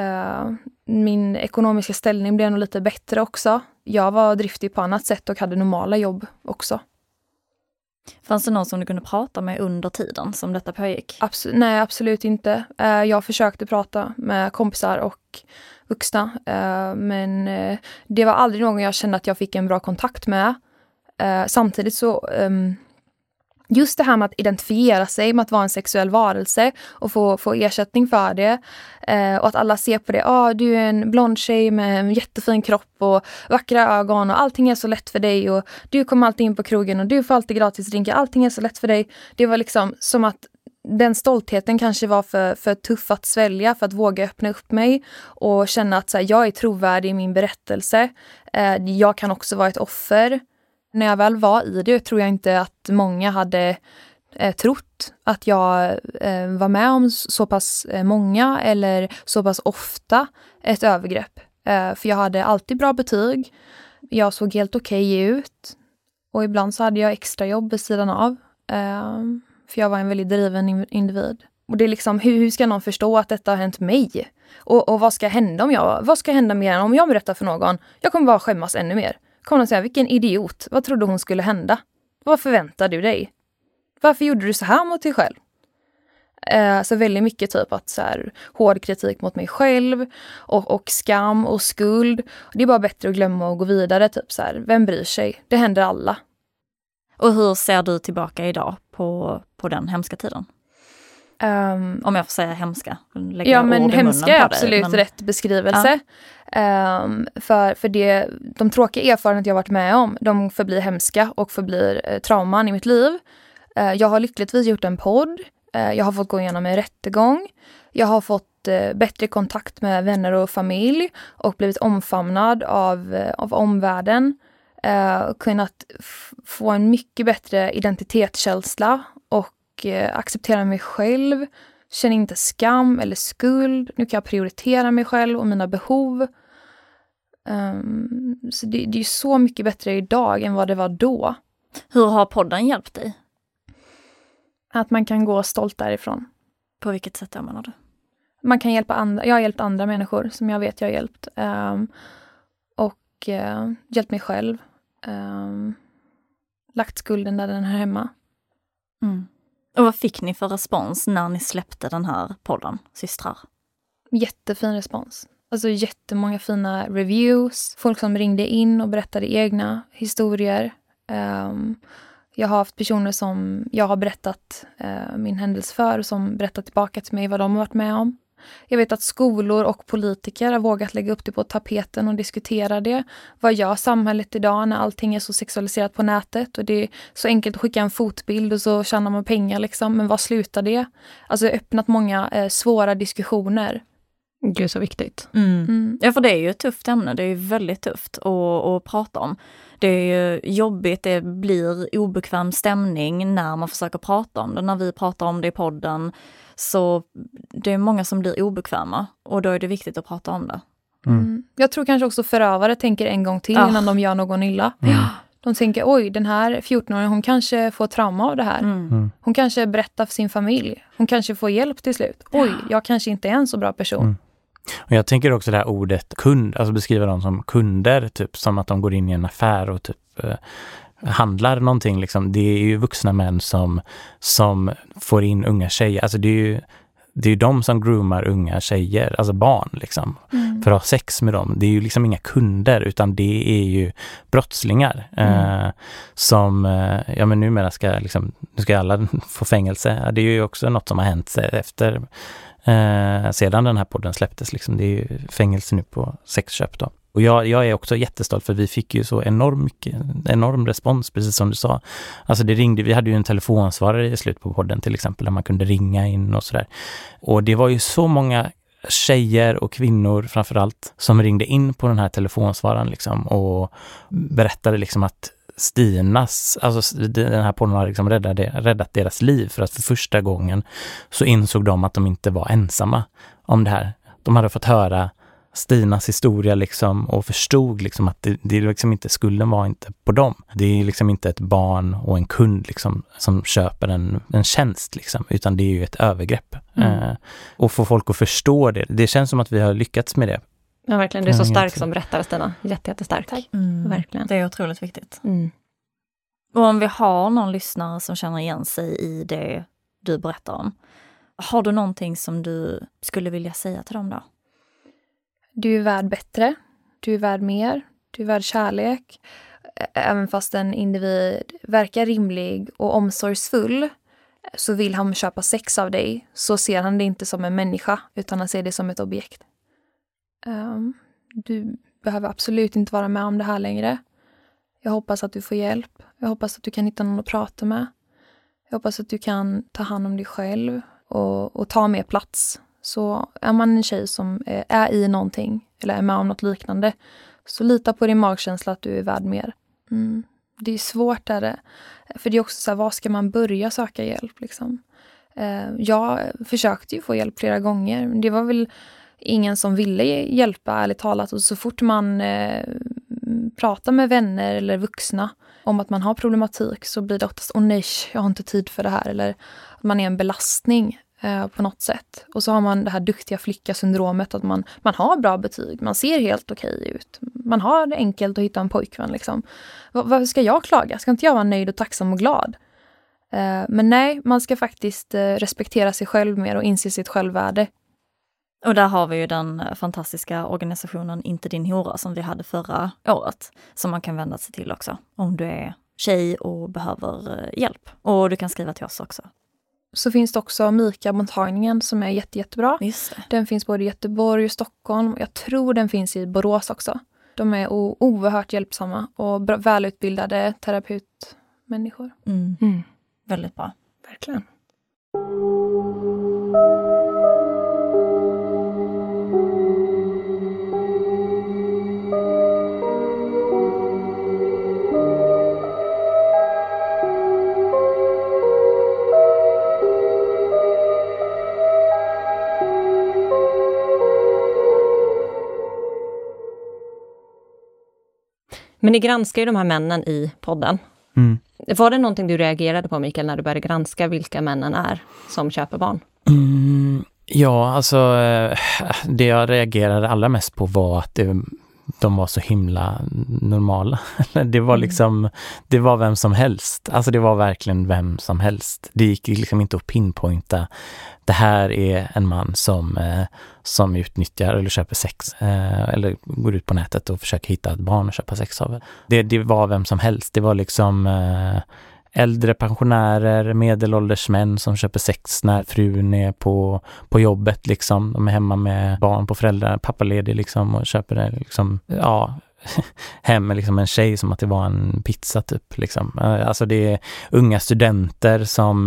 Min ekonomiska ställning blev nog lite bättre också. Jag var driftig på annat sätt och hade normala jobb också. Fanns det någon som du kunde prata med under tiden som detta pågick? Nej, absolut inte. Jag försökte prata med kompisar och vuxna. Men det var aldrig någon jag kände att jag fick en bra kontakt med. Samtidigt så... Just det här med att identifiera sig, med att vara en sexuell varelse och få ersättning för det. Och att alla ser på det. Du är en blond tjej med en jättefin kropp och vackra ögon och allting är så lätt för dig. Och du kommer alltid in på krogen och du får alltid gratis drinkar. Allting är så lätt för dig. Det var liksom som att den stoltheten kanske var för tuff att svälja för att våga öppna upp mig. Och känna att så här, jag är trovärdig i min berättelse. Jag kan också vara ett offer. När jag väl var i det tror jag inte att många hade trott att jag var med om så pass många eller så pass ofta ett övergrepp. För jag hade alltid bra betyg. Jag såg helt okej ut. Och ibland så hade jag extra jobb vid sidan av. För jag var en väldigt driven individ. Och det är liksom, hur ska någon förstå att detta har hänt mig? Och vad ska hända vad ska hända mer än om jag berättar för någon? Jag kommer bara skämmas ännu mer. Kommer de säga, vilken idiot. Vad trodde hon skulle hända? Vad förväntar du dig? Varför gjorde du så här mot dig själv? Så väldigt mycket typ att så här, hård kritik mot mig själv. Och skam och skuld. Det är bara bättre att glömma och gå vidare. Typ så här, vem bryr sig? Det händer alla. Och hur ser du tillbaka idag på den hemska tiden? Om jag får säga hemska. Ja, men hemska är absolut rätt beskrivelse. Ja. För de tråkiga erfarenheter jag varit med om, de förblir hemska och förblir trauman i mitt liv. Jag har lyckligtvis gjort en podd. Jag har fått gå igenom en rättegång. Jag har fått bättre kontakt med vänner och familj och blivit omfamnad av omvärlden. Kunnat få en mycket bättre identitetskänsla och acceptera mig själv, känner inte skam eller skuld. Nu kan jag prioritera mig själv och mina behov. Så det är ju så mycket bättre idag än vad det var då. Hur har podden hjälpt dig? Att man kan gå stolt därifrån. På vilket sätt menar du? Man kan hjälpa andra. Jag har hjälpt andra människor som jag vet jag har hjälpt. Och hjälpt mig själv. Lagt skulden där den är hemma. Mm. Och vad fick ni för respons när ni släppte den här podden, Systrar? Jättefin respons. Alltså jättemånga fina reviews. Folk som ringde in och berättade egna historier. Jag har haft personer som jag har berättat min händelse för, som berättat tillbaka till mig vad de har varit med om. Jag vet att skolor och politiker har vågat lägga upp det på tapeten och diskutera det. Vad gör samhället idag när allting är så sexualiserat på nätet? Och det är så enkelt att skicka en fotbild och så tjänar man pengar liksom. Men vad slutar det? Alltså jag har öppnat många svåra diskussioner. Gud, så viktigt. Ja, för det är ju ett tufft ämne. Det är ju väldigt tufft att prata om. Det är ju jobbigt, det blir obekväm stämning när man försöker prata om det. När vi pratar om det i podden, så det är många som blir obekväma. Och då är det viktigt att prata om det. Jag tror kanske också förövare tänker en gång till innan de gör någon illa. De tänker, oj, den här 14-åringen, hon kanske får trauma av det här. Hon kanske berättar för sin familj. Hon kanske får hjälp till slut. Oj, jag kanske inte är en så bra person. Och jag tänker också det här ordet kund, alltså beskriva dem som kunder, typ som att de går in i en affär och typ handlar någonting liksom. Det är ju vuxna män som får in unga tjejer. Alltså det är ju de som groomar unga tjejer, alltså barn liksom, för att ha sex med dem. Det är ju liksom inga kunder, utan det är ju brottslingar som, men numera ska liksom, nu ska alla få fängelse. Det är ju också något som har hänt efter sedan den här podden släpptes liksom. Det är ju fängelse nu på sexköp då. Och jag är också jättestolt, för vi fick ju så enorm respons, precis som du sa. Alltså det ringde, vi hade ju en telefonsvarare i slut på podden till exempel, där man kunde ringa in och sådär. Och det var ju så många tjejer och kvinnor framförallt som ringde in på den här telefonsvararen liksom, och berättade liksom att Stinas, alltså den här podden har liksom räddat deras liv, för att för första gången så insåg de att de inte var ensamma om det här. De hade fått höra Stinas historia liksom, och förstod liksom att det liksom inte, skulden var inte på dem. Det är liksom inte ett barn och en kund liksom som köper en tjänst liksom, utan det är ju ett övergrepp. Och få folk att förstå det. Det känns som att vi har lyckats med det. Ja, verkligen. Det är så starkt som berättare, Stina. Jättestark. Verkligen. Det är otroligt viktigt. Och om vi har någon lyssnare som känner igen sig i det du berättar om, har du någonting som du skulle vilja säga till dem då? Du är värd bättre. Du är värd mer. Du är värd kärlek. Även fast en individ verkar rimlig och omsorgsfull, så vill han köpa sex av dig, så ser han det inte som en människa, utan han ser det som ett objekt. Du behöver absolut inte vara med om det här längre. Jag hoppas att du får hjälp. Jag hoppas att du kan hitta någon att prata med. Jag hoppas att du kan ta hand om dig själv och ta mer plats. Så är man en tjej som är i någonting eller är med om något liknande, så lita på din magkänsla att du är värd mer. Det är svårt där. För det är också så här, var ska man börja söka hjälp liksom? Jag försökte ju få hjälp flera gånger, men det var väl ingen som ville hjälpa, ärligt talat. Och så fort man pratar med vänner eller vuxna om att man har problematik, så blir det oftast, nej, jag har inte tid för det här. Eller att man är en belastning på något sätt. Och så har man det här duktiga flicka-syndromet, att man har bra betyg, man ser helt okej ut. Man har det enkelt att hitta en pojkvän liksom. Varför ska jag klaga? Ska inte jag vara nöjd och tacksam och glad? Men nej, man ska faktiskt respektera sig själv mer och inse sitt självvärde. Och där har vi ju den fantastiska organisationen Inte din hora som vi hade förra året, som man kan vända sig till också om du är tjej och behöver hjälp. Och du kan skriva till oss också. Så finns det också Mika-mottagningen som är jättebra. Just det. Den finns både i Göteborg och Stockholm. Jag tror den finns i Borås också. De är oerhört hjälpsamma och välutbildade terapeutmänniskor. Väldigt bra. Verkligen. Men ni granskar ju de här männen i podden. Var det någonting du reagerade på, Mikael, när du började granska vilka männen är som köper barn? Ja, alltså det jag reagerade allra mest på var att de var så himla normala. Det var liksom, det var vem som helst. Alltså det var verkligen vem som helst. Det gick liksom inte att pinpointa. Det här är en man som utnyttjar eller köper sex. Eller går ut på nätet och försöker hitta ett barn och köpa sex av. Det var vem som helst. Det var liksom äldre pensionärer, medelålders män som köper sex när frun är på jobbet liksom. De är hemma med barn på föräldrar, pappaledig liksom, och köper det liksom, hem med liksom en tjej som att det var en pizza typ liksom. Alltså det är unga studenter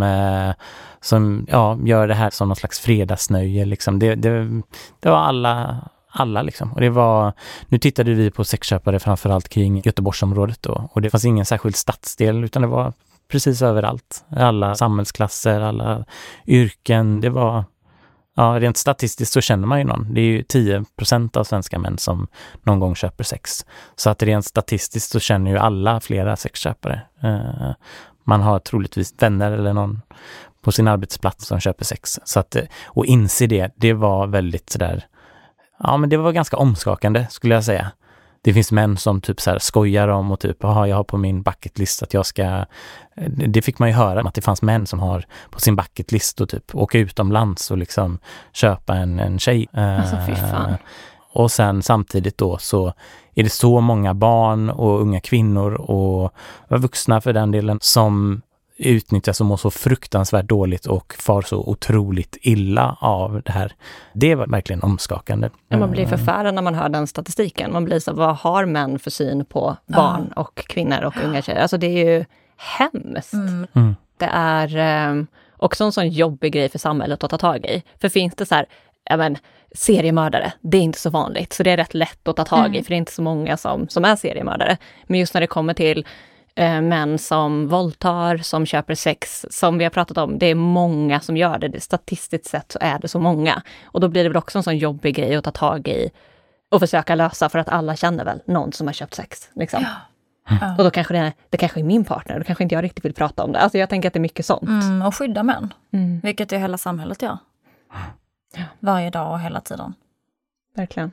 som gör det här som någon slags fredagsnöje liksom. Det var alla liksom. Och det var, nu tittade vi på sexköpare framförallt kring Göteborgsområdet då, och det fanns ingen särskild stadsdel utan det var precis överallt. Alla samhällsklasser, alla yrken. Det var, rent statistiskt så känner man ju någon. Det är ju 10% av svenska män som någon gång köper sex. Så att rent statistiskt så känner ju alla flera sexköpare. Man har troligtvis vänner eller någon på sin arbetsplats som köper sex. Så att, och inse det var väldigt sådär, men det var ganska omskakande skulle jag säga. Det finns män som typ så här skojar om och typ, jag har på min bucketlist att jag ska, det fick man ju höra att det fanns män som har på sin bucketlist och typ åka utomlands och liksom köpa en tjej. Alltså fy fan. Och sen samtidigt då så är det så många barn och unga kvinnor och vuxna för den delen som utnyttjas och mår så fruktansvärt dåligt och far så otroligt illa av det här. Det var verkligen omskakande. Ja, man blir förfärad när man hör den statistiken. Man blir så, vad har män för syn på barn och kvinnor och unga tjejer? Alltså det är ju hemskt. Det är också en sån jobbig grej för samhället att ta tag i. För finns det så här, seriemördare, det är inte så vanligt. Så det är rätt lätt att ta tag i, för det är inte så många som är seriemördare. Men just när det kommer till män som våldtar, som köper sex, som vi har pratat om, det är många som gör det. Statistiskt sett så är det så många. Och då blir det väl också en sån jobbig grej att ta tag i och försöka lösa, för att alla känner väl någon som har köpt sex. Liksom. Och då kanske det kanske är min partner, då kanske inte jag riktigt vill prata om det. Alltså jag tänker att det är mycket sånt. Och skydda män, vilket är hela samhället gör. Varje dag och hela tiden. Verkligen.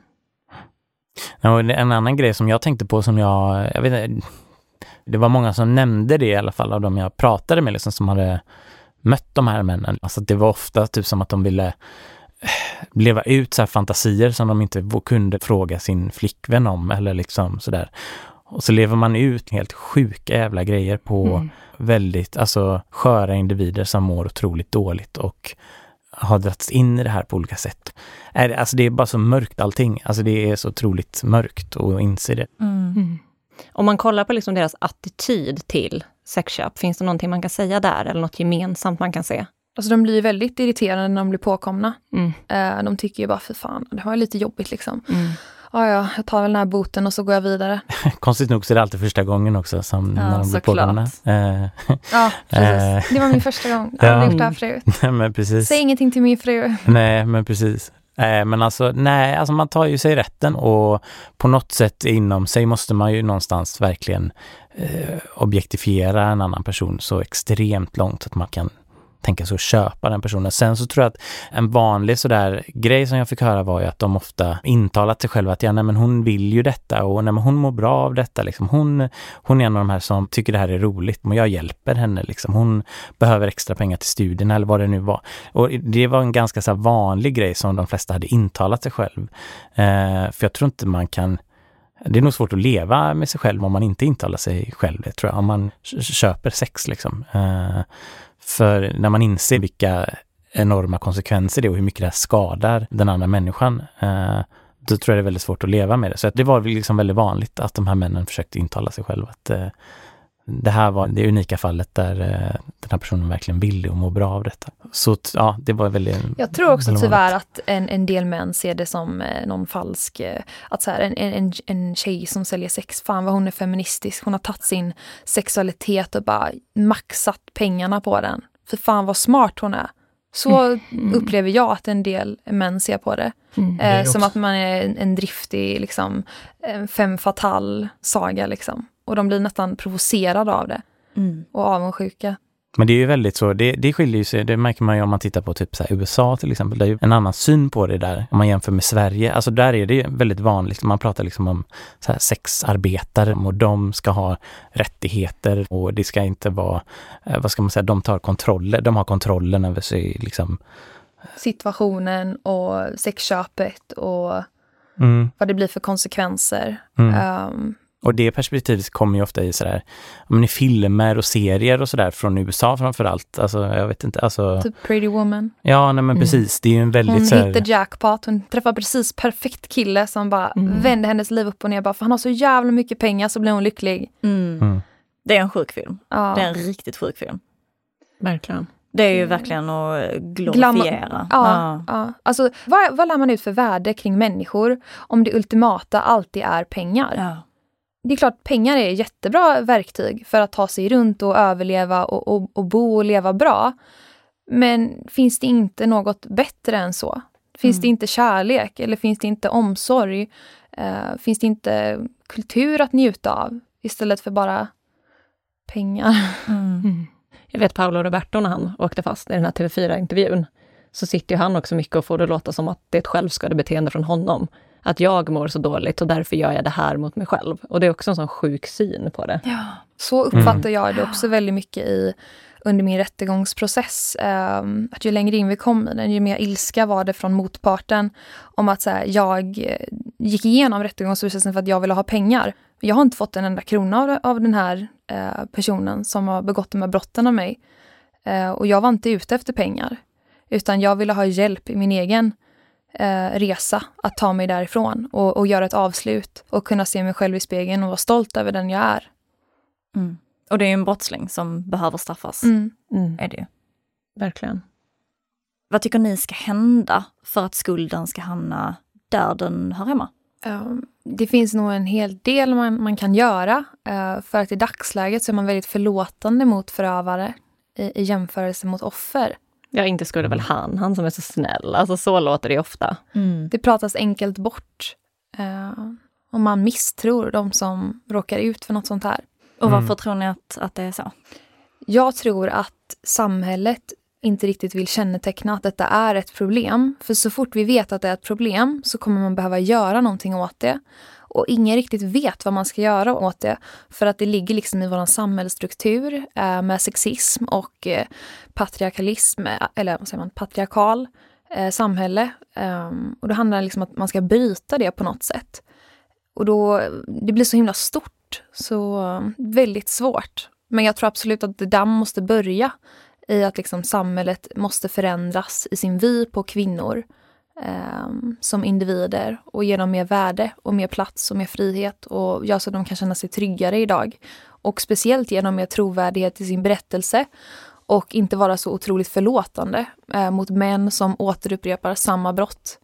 Ja, en annan grej som jag tänkte på som jag vet inte, det var många som nämnde det i alla fall av dem jag pratade med liksom, som hade mött de här männen. Alltså det var ofta typ som att de ville leva ut så här fantasier som de inte kunde fråga sin flickvän om eller liksom sådär. Och så lever man ut helt sjuka jävla grejer på väldigt sköra individer som mår otroligt dåligt och har dragits in i det här på olika sätt. Alltså det är bara så mörkt allting. Alltså det är så otroligt mörkt att inse det. Om man kollar på liksom deras attityd till sexköp, finns det någonting man kan säga där eller något gemensamt man kan se? Alltså de blir väldigt irriterade när de blir påkomna. De tycker ju bara, för fan, det var lite jobbigt liksom. Ja, jag tar väl den här boten och så går jag vidare. Konstigt nog så är det alltid första gången också som när de blir påkomna. Ja, precis. Det var min första gång. Jag har gjort det här förut. Nej, men precis. Säg ingenting till min fru. Nej, men precis. Men man tar ju sig rätten och på något sätt inom sig måste man ju någonstans verkligen objektifiera en annan person så extremt långt att man kan tänka sig att köpa den personen. Sen så tror jag att en vanlig sådär grej som jag fick höra var ju att de ofta intalat sig själva att men hon vill ju detta och men hon mår bra av detta. Liksom. Hon är en av de här som tycker det här är roligt och jag hjälper henne. Liksom. Hon behöver extra pengar till studierna eller vad det nu var. Och det var en ganska så här vanlig grej som de flesta hade intalat sig själv. För jag tror inte man kan. Det är nog svårt att leva med sig själv om man inte intalar sig själv, tror jag. Om man köper sex liksom. För när man inser vilka enorma konsekvenser det är och hur mycket det här skadar den andra människan, då tror jag det är väldigt svårt att leva med det. Så det var liksom väldigt vanligt att de här männen försökte intala sig själva att det här var det unika fallet där den här personen verkligen ville och må bra av detta. Så det var väldigt. Jag tror också tyvärr att en del män ser det som någon falsk, att så här, en tjej som säljer sex, fan vad hon är feministisk, hon har tagit sin sexualitet och bara maxat pengarna på den. För fan vad smart hon är. Så upplever jag att en del män ser på det. Som att man är en driftig liksom, femme fatale saga liksom. Och de blir nästan provocerade av det. Och avundsjuka. Men det är ju väldigt så, det skiljer ju sig, det märker man ju om man tittar på typ så här USA till exempel, det är ju en annan syn på det där om man jämför med Sverige. Alltså där är det väldigt vanligt, man pratar liksom om så här sexarbetare och de ska ha rättigheter och det ska inte vara, vad ska man säga, de har kontrollen över sig liksom. Situationen och sexköpet och vad det blir för konsekvenser. Och det perspektivet kommer ju ofta i sådär, i filmer och serier och sådär från USA framförallt. Alltså jag vet inte, alltså... Typ Pretty Woman. Ja, nej men precis. Det är ju en väldigt hon såhär... hittade jackpot, hon träffade precis perfekt kille som bara vände hennes liv upp och ner. Bara, för han har så jävla mycket pengar så blir hon lycklig. Det är en sjuk film. Ja. Det är en riktigt sjuk film. Verkligen. Det är ju verkligen att glorifiera. Ja. Alltså, vad lär man ut för värde kring människor om det ultimata alltid är pengar? Ja. Det är klart, pengar är jättebra verktyg för att ta sig runt och överleva och bo och leva bra. Men finns det inte något bättre än så? Finns det inte kärlek eller finns det inte omsorg? Finns det inte kultur att njuta av istället för bara pengar? Jag vet Paolo Roberto när han åkte fast i den här TV4-intervjun så sitter ju han också mycket och får det låta som att det är ett självskadebeteende från honom. Att jag mår så dåligt och därför gör jag det här mot mig själv. Och det är också en sån sjuk syn på det. Ja, så uppfattar jag det också väldigt mycket under min rättegångsprocess. Att ju längre in vi kom i den, ju mer ilska var det från motparten om att så här, jag gick igenom rättegångsprocessen för att jag ville ha pengar. Jag har inte fått en enda krona av den här personen som har begått de här brotten av mig. Och jag var inte ute efter pengar. Utan jag ville ha hjälp i min egen resa att ta mig därifrån och göra ett avslut och kunna se mig själv i spegeln och vara stolt över den jag är. Och det är ju en brottsling som behöver straffas. Är det ju. Verkligen. Vad tycker ni ska hända för att skulden ska hamna där den hör hemma? Det finns nog en hel del man kan göra för att i dagsläget så är man väldigt förlåtande mot förövare i jämförelse mot offer. Ja, inte skulle väl han som är så snäll. Alltså så låter det ofta. Det pratas enkelt bort om man misstror de som råkar ut för något sånt här. Och varför tror ni att det är så? Jag tror att samhället inte riktigt vill känneteckna att detta är ett problem. För så fort vi vet att det är ett problem så kommer man behöva göra någonting åt det. Och ingen riktigt vet vad man ska göra åt det. För att det ligger liksom i vår samhällsstruktur med sexism och patriarkalism, eller vad säger man, patriarkal samhälle. Och då handlar det liksom om att man ska bryta det på något sätt. Och då, det blir så himla stort, så väldigt svårt. Men jag tror absolut att det där måste börja i att liksom samhället måste förändras i sin vy på kvinnor som individer och ge dem mer värde och mer plats och mer frihet och göra så att de kan känna sig tryggare idag. Och speciellt ge dem mer trovärdighet i sin berättelse och inte vara så otroligt förlåtande mot män som återupprepar samma brott.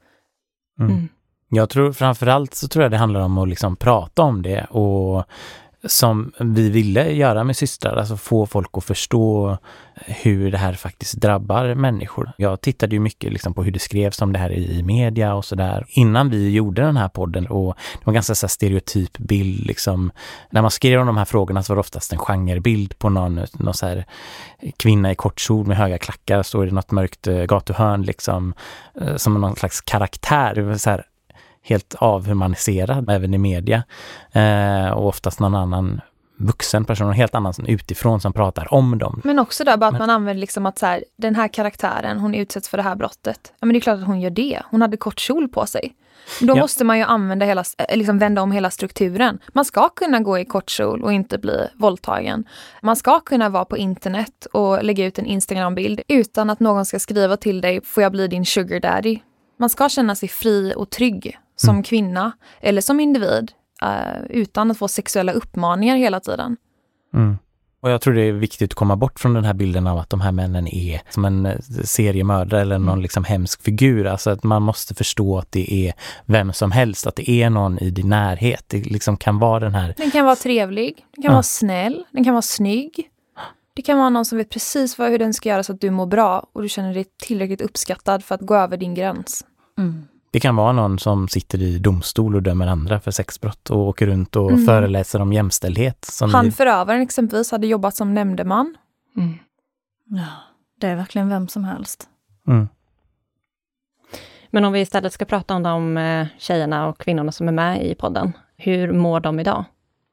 Jag tror framförallt så tror jag det handlar om att liksom prata om det och som vi ville göra med systrar, alltså få folk att förstå hur det här faktiskt drabbar människor. Jag tittade ju mycket liksom på hur det skrevs om det här i media och sådär innan vi gjorde den här podden, och det var ganska så här stereotyp bild liksom. När man skrev om de här frågorna så var det oftast en genrebild på någon så här kvinna i kort kjol med höga klackar, så är det något mörkt gatuhörn liksom, som någon slags karaktär, så här helt avhumaniserad även i media, och oftast någon annan vuxen person, en helt annan utifrån som pratar om dem. Men också där bara att man använder liksom att så här, den här karaktären, hon utsätts för det här brottet. Ja, men det är klart att hon gör det. Hon hade kort kjol på sig. Då måste man ju använda liksom vända om hela strukturen. Man ska kunna gå i kort kjol och inte bli våldtagen. Man ska kunna vara på internet och lägga ut en Instagram-bild utan att någon ska skriva till dig, får jag bli din sugar daddy? Man ska känna sig fri och trygg som kvinna eller som individ utan att få sexuella uppmaningar hela tiden. Och jag tror det är viktigt att komma bort från den här bilden av att de här männen är som en seriemördare eller någon liksom hemsk figur. Alltså att man måste förstå att det är vem som helst, att det är någon i din närhet. Det liksom kan vara den här... Den kan vara trevlig, den kan vara snäll, den kan vara snygg. Det kan vara någon som vet precis hur den ska göra så att du mår bra och du känner dig tillräckligt uppskattad för att gå över din gräns. Det kan vara någon som sitter i domstol och dömer andra för sexbrott och åker runt och föreläser om jämställdhet. Förövaren exempelvis hade jobbat som nämndeman. Ja, det är verkligen vem som helst. Mm. Men om vi istället ska prata om de tjejerna och kvinnorna som är med i podden. Hur mår de idag?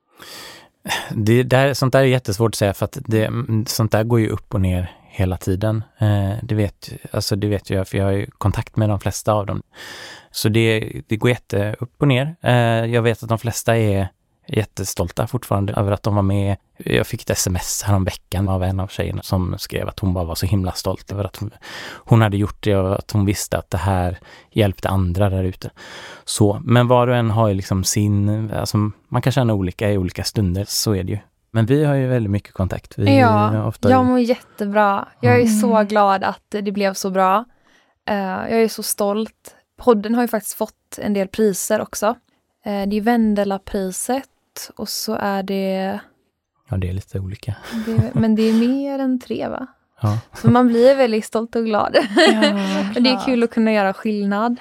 Sånt där är jättesvårt att säga, för att sånt där går ju upp och ner hela tiden. Det vet jag, för jag har ju kontakt med de flesta av dem. Så det går jätte upp och ner. Jag vet att de flesta är jättestolta fortfarande över att de var med. Jag fick ett sms häromveckan av en av tjejerna som skrev att hon bara var så himla stolt över att hon hade gjort det och att hon visste att det här hjälpte andra där ute. Så, men var och en har ju liksom man kan känna olika i olika stunder, så är det ju. Men vi har ju väldigt mycket kontakt. Jag mår jättebra. Jag är så glad att det blev så bra. Jag är så stolt. Podden har ju faktiskt fått en del priser också. Det är Vendela-priset och så är det... Ja, det är lite olika. Men det är mer än 3, va? Ja. Så man blir väldigt stolt och glad. Och det är kul att kunna göra skillnad.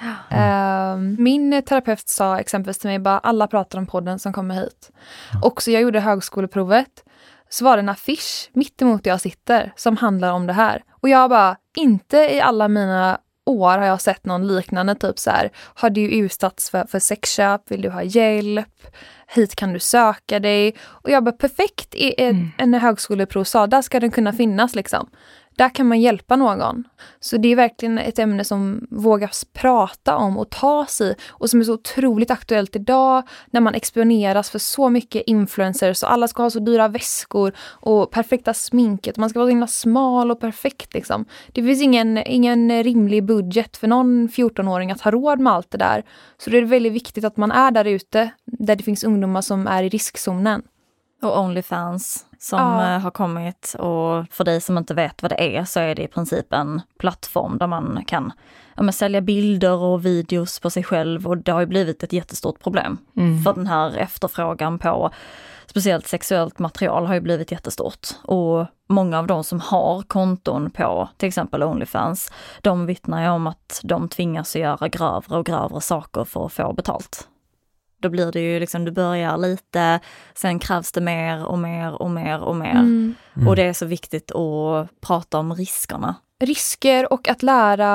Min terapeut sa exempelvis till mig, bara alla pratar om podden som kommer hit. Och så jag gjorde högskoleprovet. Så var det en affisch mitt emot där jag sitter som handlar om det här. Och jag bara, inte i alla mina år har jag sett någon liknande, typ så här: har du utsatts för sexköp, vill du ha hjälp, hit kan du söka dig. Och jag bara, perfekt, en högskoleprov sa, där ska den kunna finnas liksom. Där kan man hjälpa någon. Så det är verkligen ett ämne som vågas prata om och ta sig, och som är så otroligt aktuellt idag när man exponeras för så mycket influencers och alla ska ha så dyra väskor och perfekta sminket. Man ska vara så himla smal och perfekt liksom. Det finns ingen rimlig budget för någon 14-åring att ha råd med allt det där. Så det är väldigt viktigt att man är där ute där det finns ungdomar som är i riskzonen. Och OnlyFans som har kommit, och för dig som inte vet vad det är så är det i princip en plattform där man kan sälja bilder och videos på sig själv, och det har ju blivit ett jättestort problem. För den här efterfrågan på speciellt sexuellt material har ju blivit jättestort, och många av de som har konton på till exempel OnlyFans, de vittnar ju om att de tvingas att göra grövre och grövre saker för att få betalt. Då blir det ju liksom, du börjar lite, sen krävs det mer och mer och mer och mer. Och det är så viktigt att prata om riskerna. Risker och att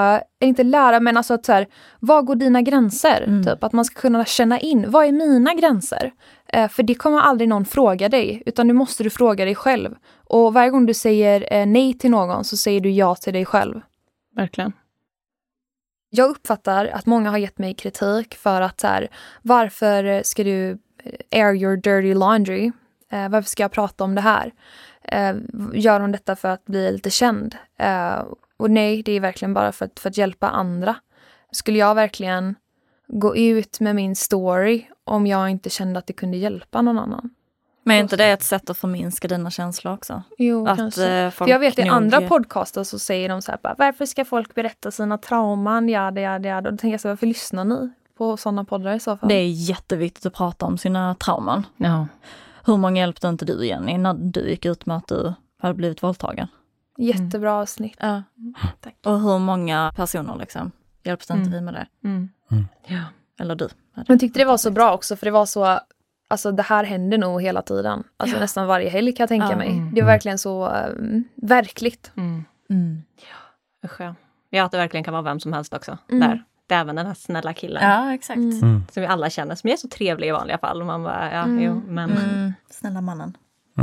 men alltså att så här, vad går dina gränser? Typ att man ska kunna känna in, vad är mina gränser? För det kommer aldrig någon fråga dig, utan nu måste du fråga dig själv. Och varje gång du säger nej till någon så säger du ja till dig själv. Verkligen. Jag uppfattar att många har gett mig kritik för att så här, varför ska du air your dirty laundry? Varför ska jag prata om det här? Gör hon detta för att bli lite känd? Och nej, det är verkligen bara för att hjälpa andra. Skulle jag verkligen gå ut med min story om jag inte kände att det kunde hjälpa någon annan? Men är inte det ett sätt att förminska dina känslor också? Jo, att kanske. För jag vet i andra podcaster så säger de så här, bara, varför ska folk berätta sina trauman? Ja. Och då tänker jag så, varför lyssnar ni på sådana poddar i så fall? Det är jätteviktigt att prata om sina trauman. Ja. Hur många hjälpte inte du, Jenny, när du gick ut med att du hade blivit våldtagen? Jättebra avsnitt. Ja. Tack. Och hur många personer liksom hjälpte inte vi med det? Ja. Eller du. Jag tyckte det var så bra också, för det var så... Alltså det här händer nog hela tiden. Alltså nästan varje helg kan jag tänka mig. Det är verkligen så verkligt. Ja, usch ja. Ja, att det verkligen kan vara vem som helst också. Där. Det är även den här snälla killen. Ja, exakt. Som vi alla känner. Som är så trevlig i vanliga fall. Och man bara, snälla mannen.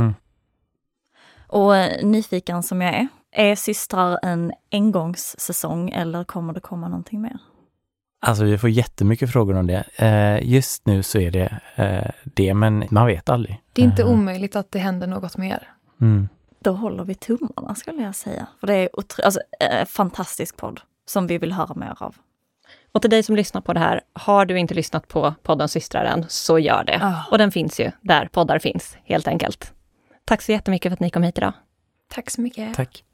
Och nyfiken som jag är systrar en engångssäsong eller kommer det komma någonting mer? Alltså vi får jättemycket frågor om det. Just nu så är det det, men man vet aldrig. Det är inte omöjligt att det händer något mer. Då håller vi tummarna skulle jag säga. För det är fantastisk podd som vi vill höra mer av. Och till dig som lyssnar på det här, har du inte lyssnat på podden Systrar än, så gör det. Och den finns ju där poddar finns, helt enkelt. Tack så jättemycket för att ni kom hit idag. Tack så mycket. Tack.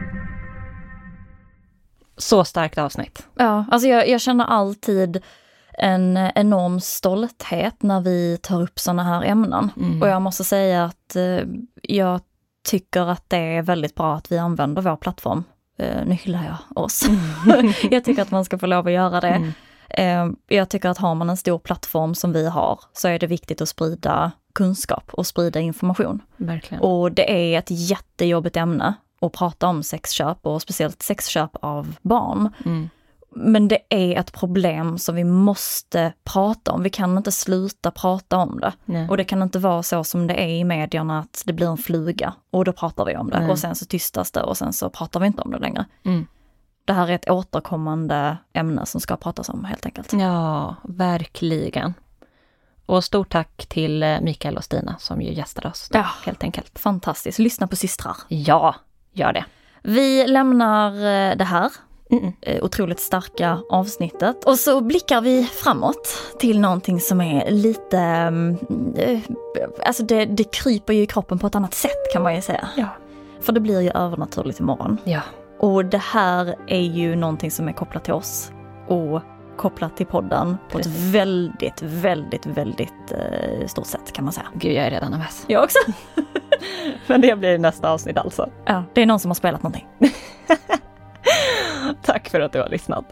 Så starkt avsnitt. Ja, alltså jag känner alltid en enorm stolthet när vi tar upp sådana här ämnen. Och jag måste säga att jag tycker att det är väldigt bra att vi använder vår plattform. Nu hyllar jag oss. Jag tycker att man ska få lov att göra det. Jag tycker att har man en stor plattform som vi har så är det viktigt att sprida kunskap och sprida information. Verkligen. Och det är ett jättejobbigt ämne att prata om sexköp och speciellt sexköp av barn. Men det är ett problem som vi måste prata om. Vi kan inte sluta prata om det. Nej. Och det kan inte vara så som det är i medierna att det blir en fluga och då pratar vi om det. Och sen så tystas det och sen så pratar vi inte om det längre. Det här är ett återkommande ämne som ska pratas om helt enkelt. Ja, verkligen. Och stort tack till Mikael och Stina som ju gästade oss då, helt enkelt. Fantastiskt. Lyssna på systrar. Ja, gör det. Vi lämnar det här otroligt starka avsnittet och så blickar vi framåt till någonting som är lite alltså det kryper ju i kroppen på ett annat sätt kan man ju säga. Ja. För det blir ju övernaturligt imorgon. Ja. Och det här är ju någonting som är kopplat till oss och kopplat till podden på ett väldigt, väldigt, väldigt stort sätt kan man säga. Gud, jag är redan nervös. Jag också. Men det blir nästa avsnitt alltså. Ja, det är någon som har spelat någonting. Tack för att du har lyssnat.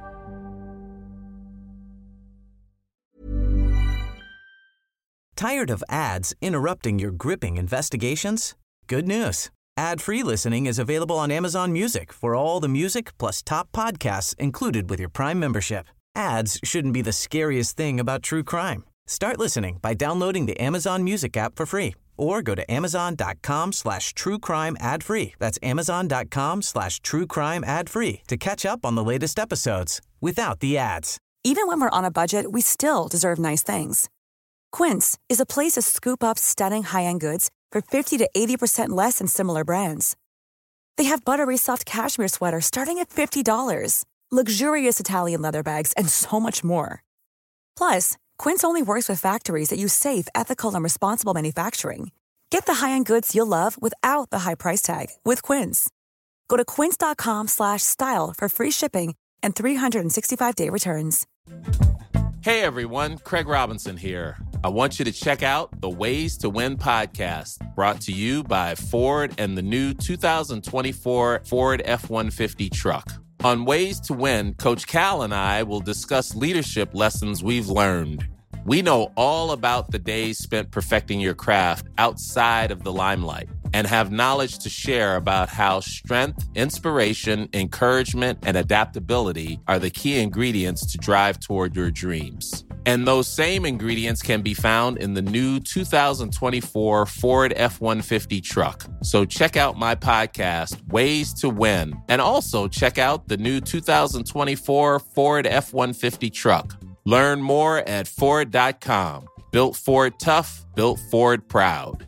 Tired of ads interrupting your gripping investigations? Good news. Ad-free listening is available on Amazon Music for all the music plus top podcasts included with your Prime membership. Ads shouldn't be the scariest thing about true crime. Start listening by downloading the Amazon Music app for free or go to amazon.com/truecrime ad-free. That's amazon.com/truecrime ad-free to catch up on the latest episodes without the ads. Even when we're on a budget, we still deserve nice things. Quince is a place to scoop up stunning high-end goods for 50 to 80% less than similar brands. They have buttery soft cashmere sweaters starting at $50, luxurious Italian leather bags, and so much more. Plus, Quince only works with factories that use safe, ethical, and responsible manufacturing. Get the high-end goods you'll love without the high price tag with Quince. Go to quince.com/style for free shipping and 365-day returns. Hey everyone, Craig Robinson here. I want you to check out the Ways to Win podcast, brought to you by Ford and the new 2024 Ford F-150 truck. On Ways to Win, Coach Cal and I will discuss leadership lessons we've learned. We know all about the days spent perfecting your craft outside of the limelight and have knowledge to share about how strength, inspiration, encouragement, and adaptability are the key ingredients to drive toward your dreams. And those same ingredients can be found in the new 2024 Ford F-150 truck. So check out my podcast, Ways to Win, and also check out the new 2024 Ford F-150 truck. Learn more at Ford.com. Built Ford tough, built Ford proud.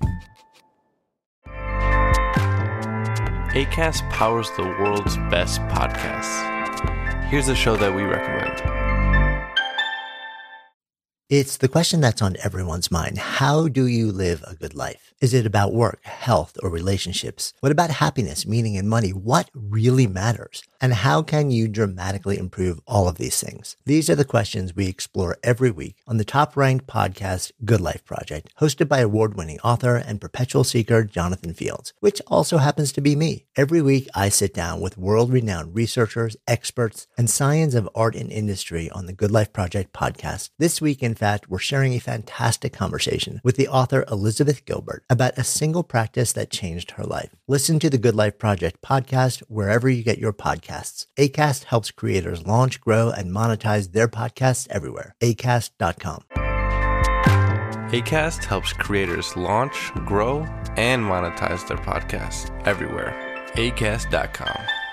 Acast powers the world's best podcasts. Here's a show that we recommend. It's the question that's on everyone's mind. How do you live a good life? Is it about work, health, or relationships? What about happiness, meaning, and money? What really matters? And how can you dramatically improve all of these things? These are the questions we explore every week on the top-ranked podcast, Good Life Project, hosted by award-winning author and perpetual seeker Jonathan Fields, which also happens to be me. Every week, I sit down with world-renowned researchers, experts, and science of art and industry on the Good Life Project podcast. This week, in fact, we're sharing a fantastic conversation with the author Elizabeth Gilbert about a single practice that changed her life. Listen to the Good Life Project podcast wherever you get your podcasts. Acast helps creators launch, grow, and monetize their podcasts everywhere. Acast.com. Acast helps creators launch, grow, and monetize their podcasts everywhere. Acast.com.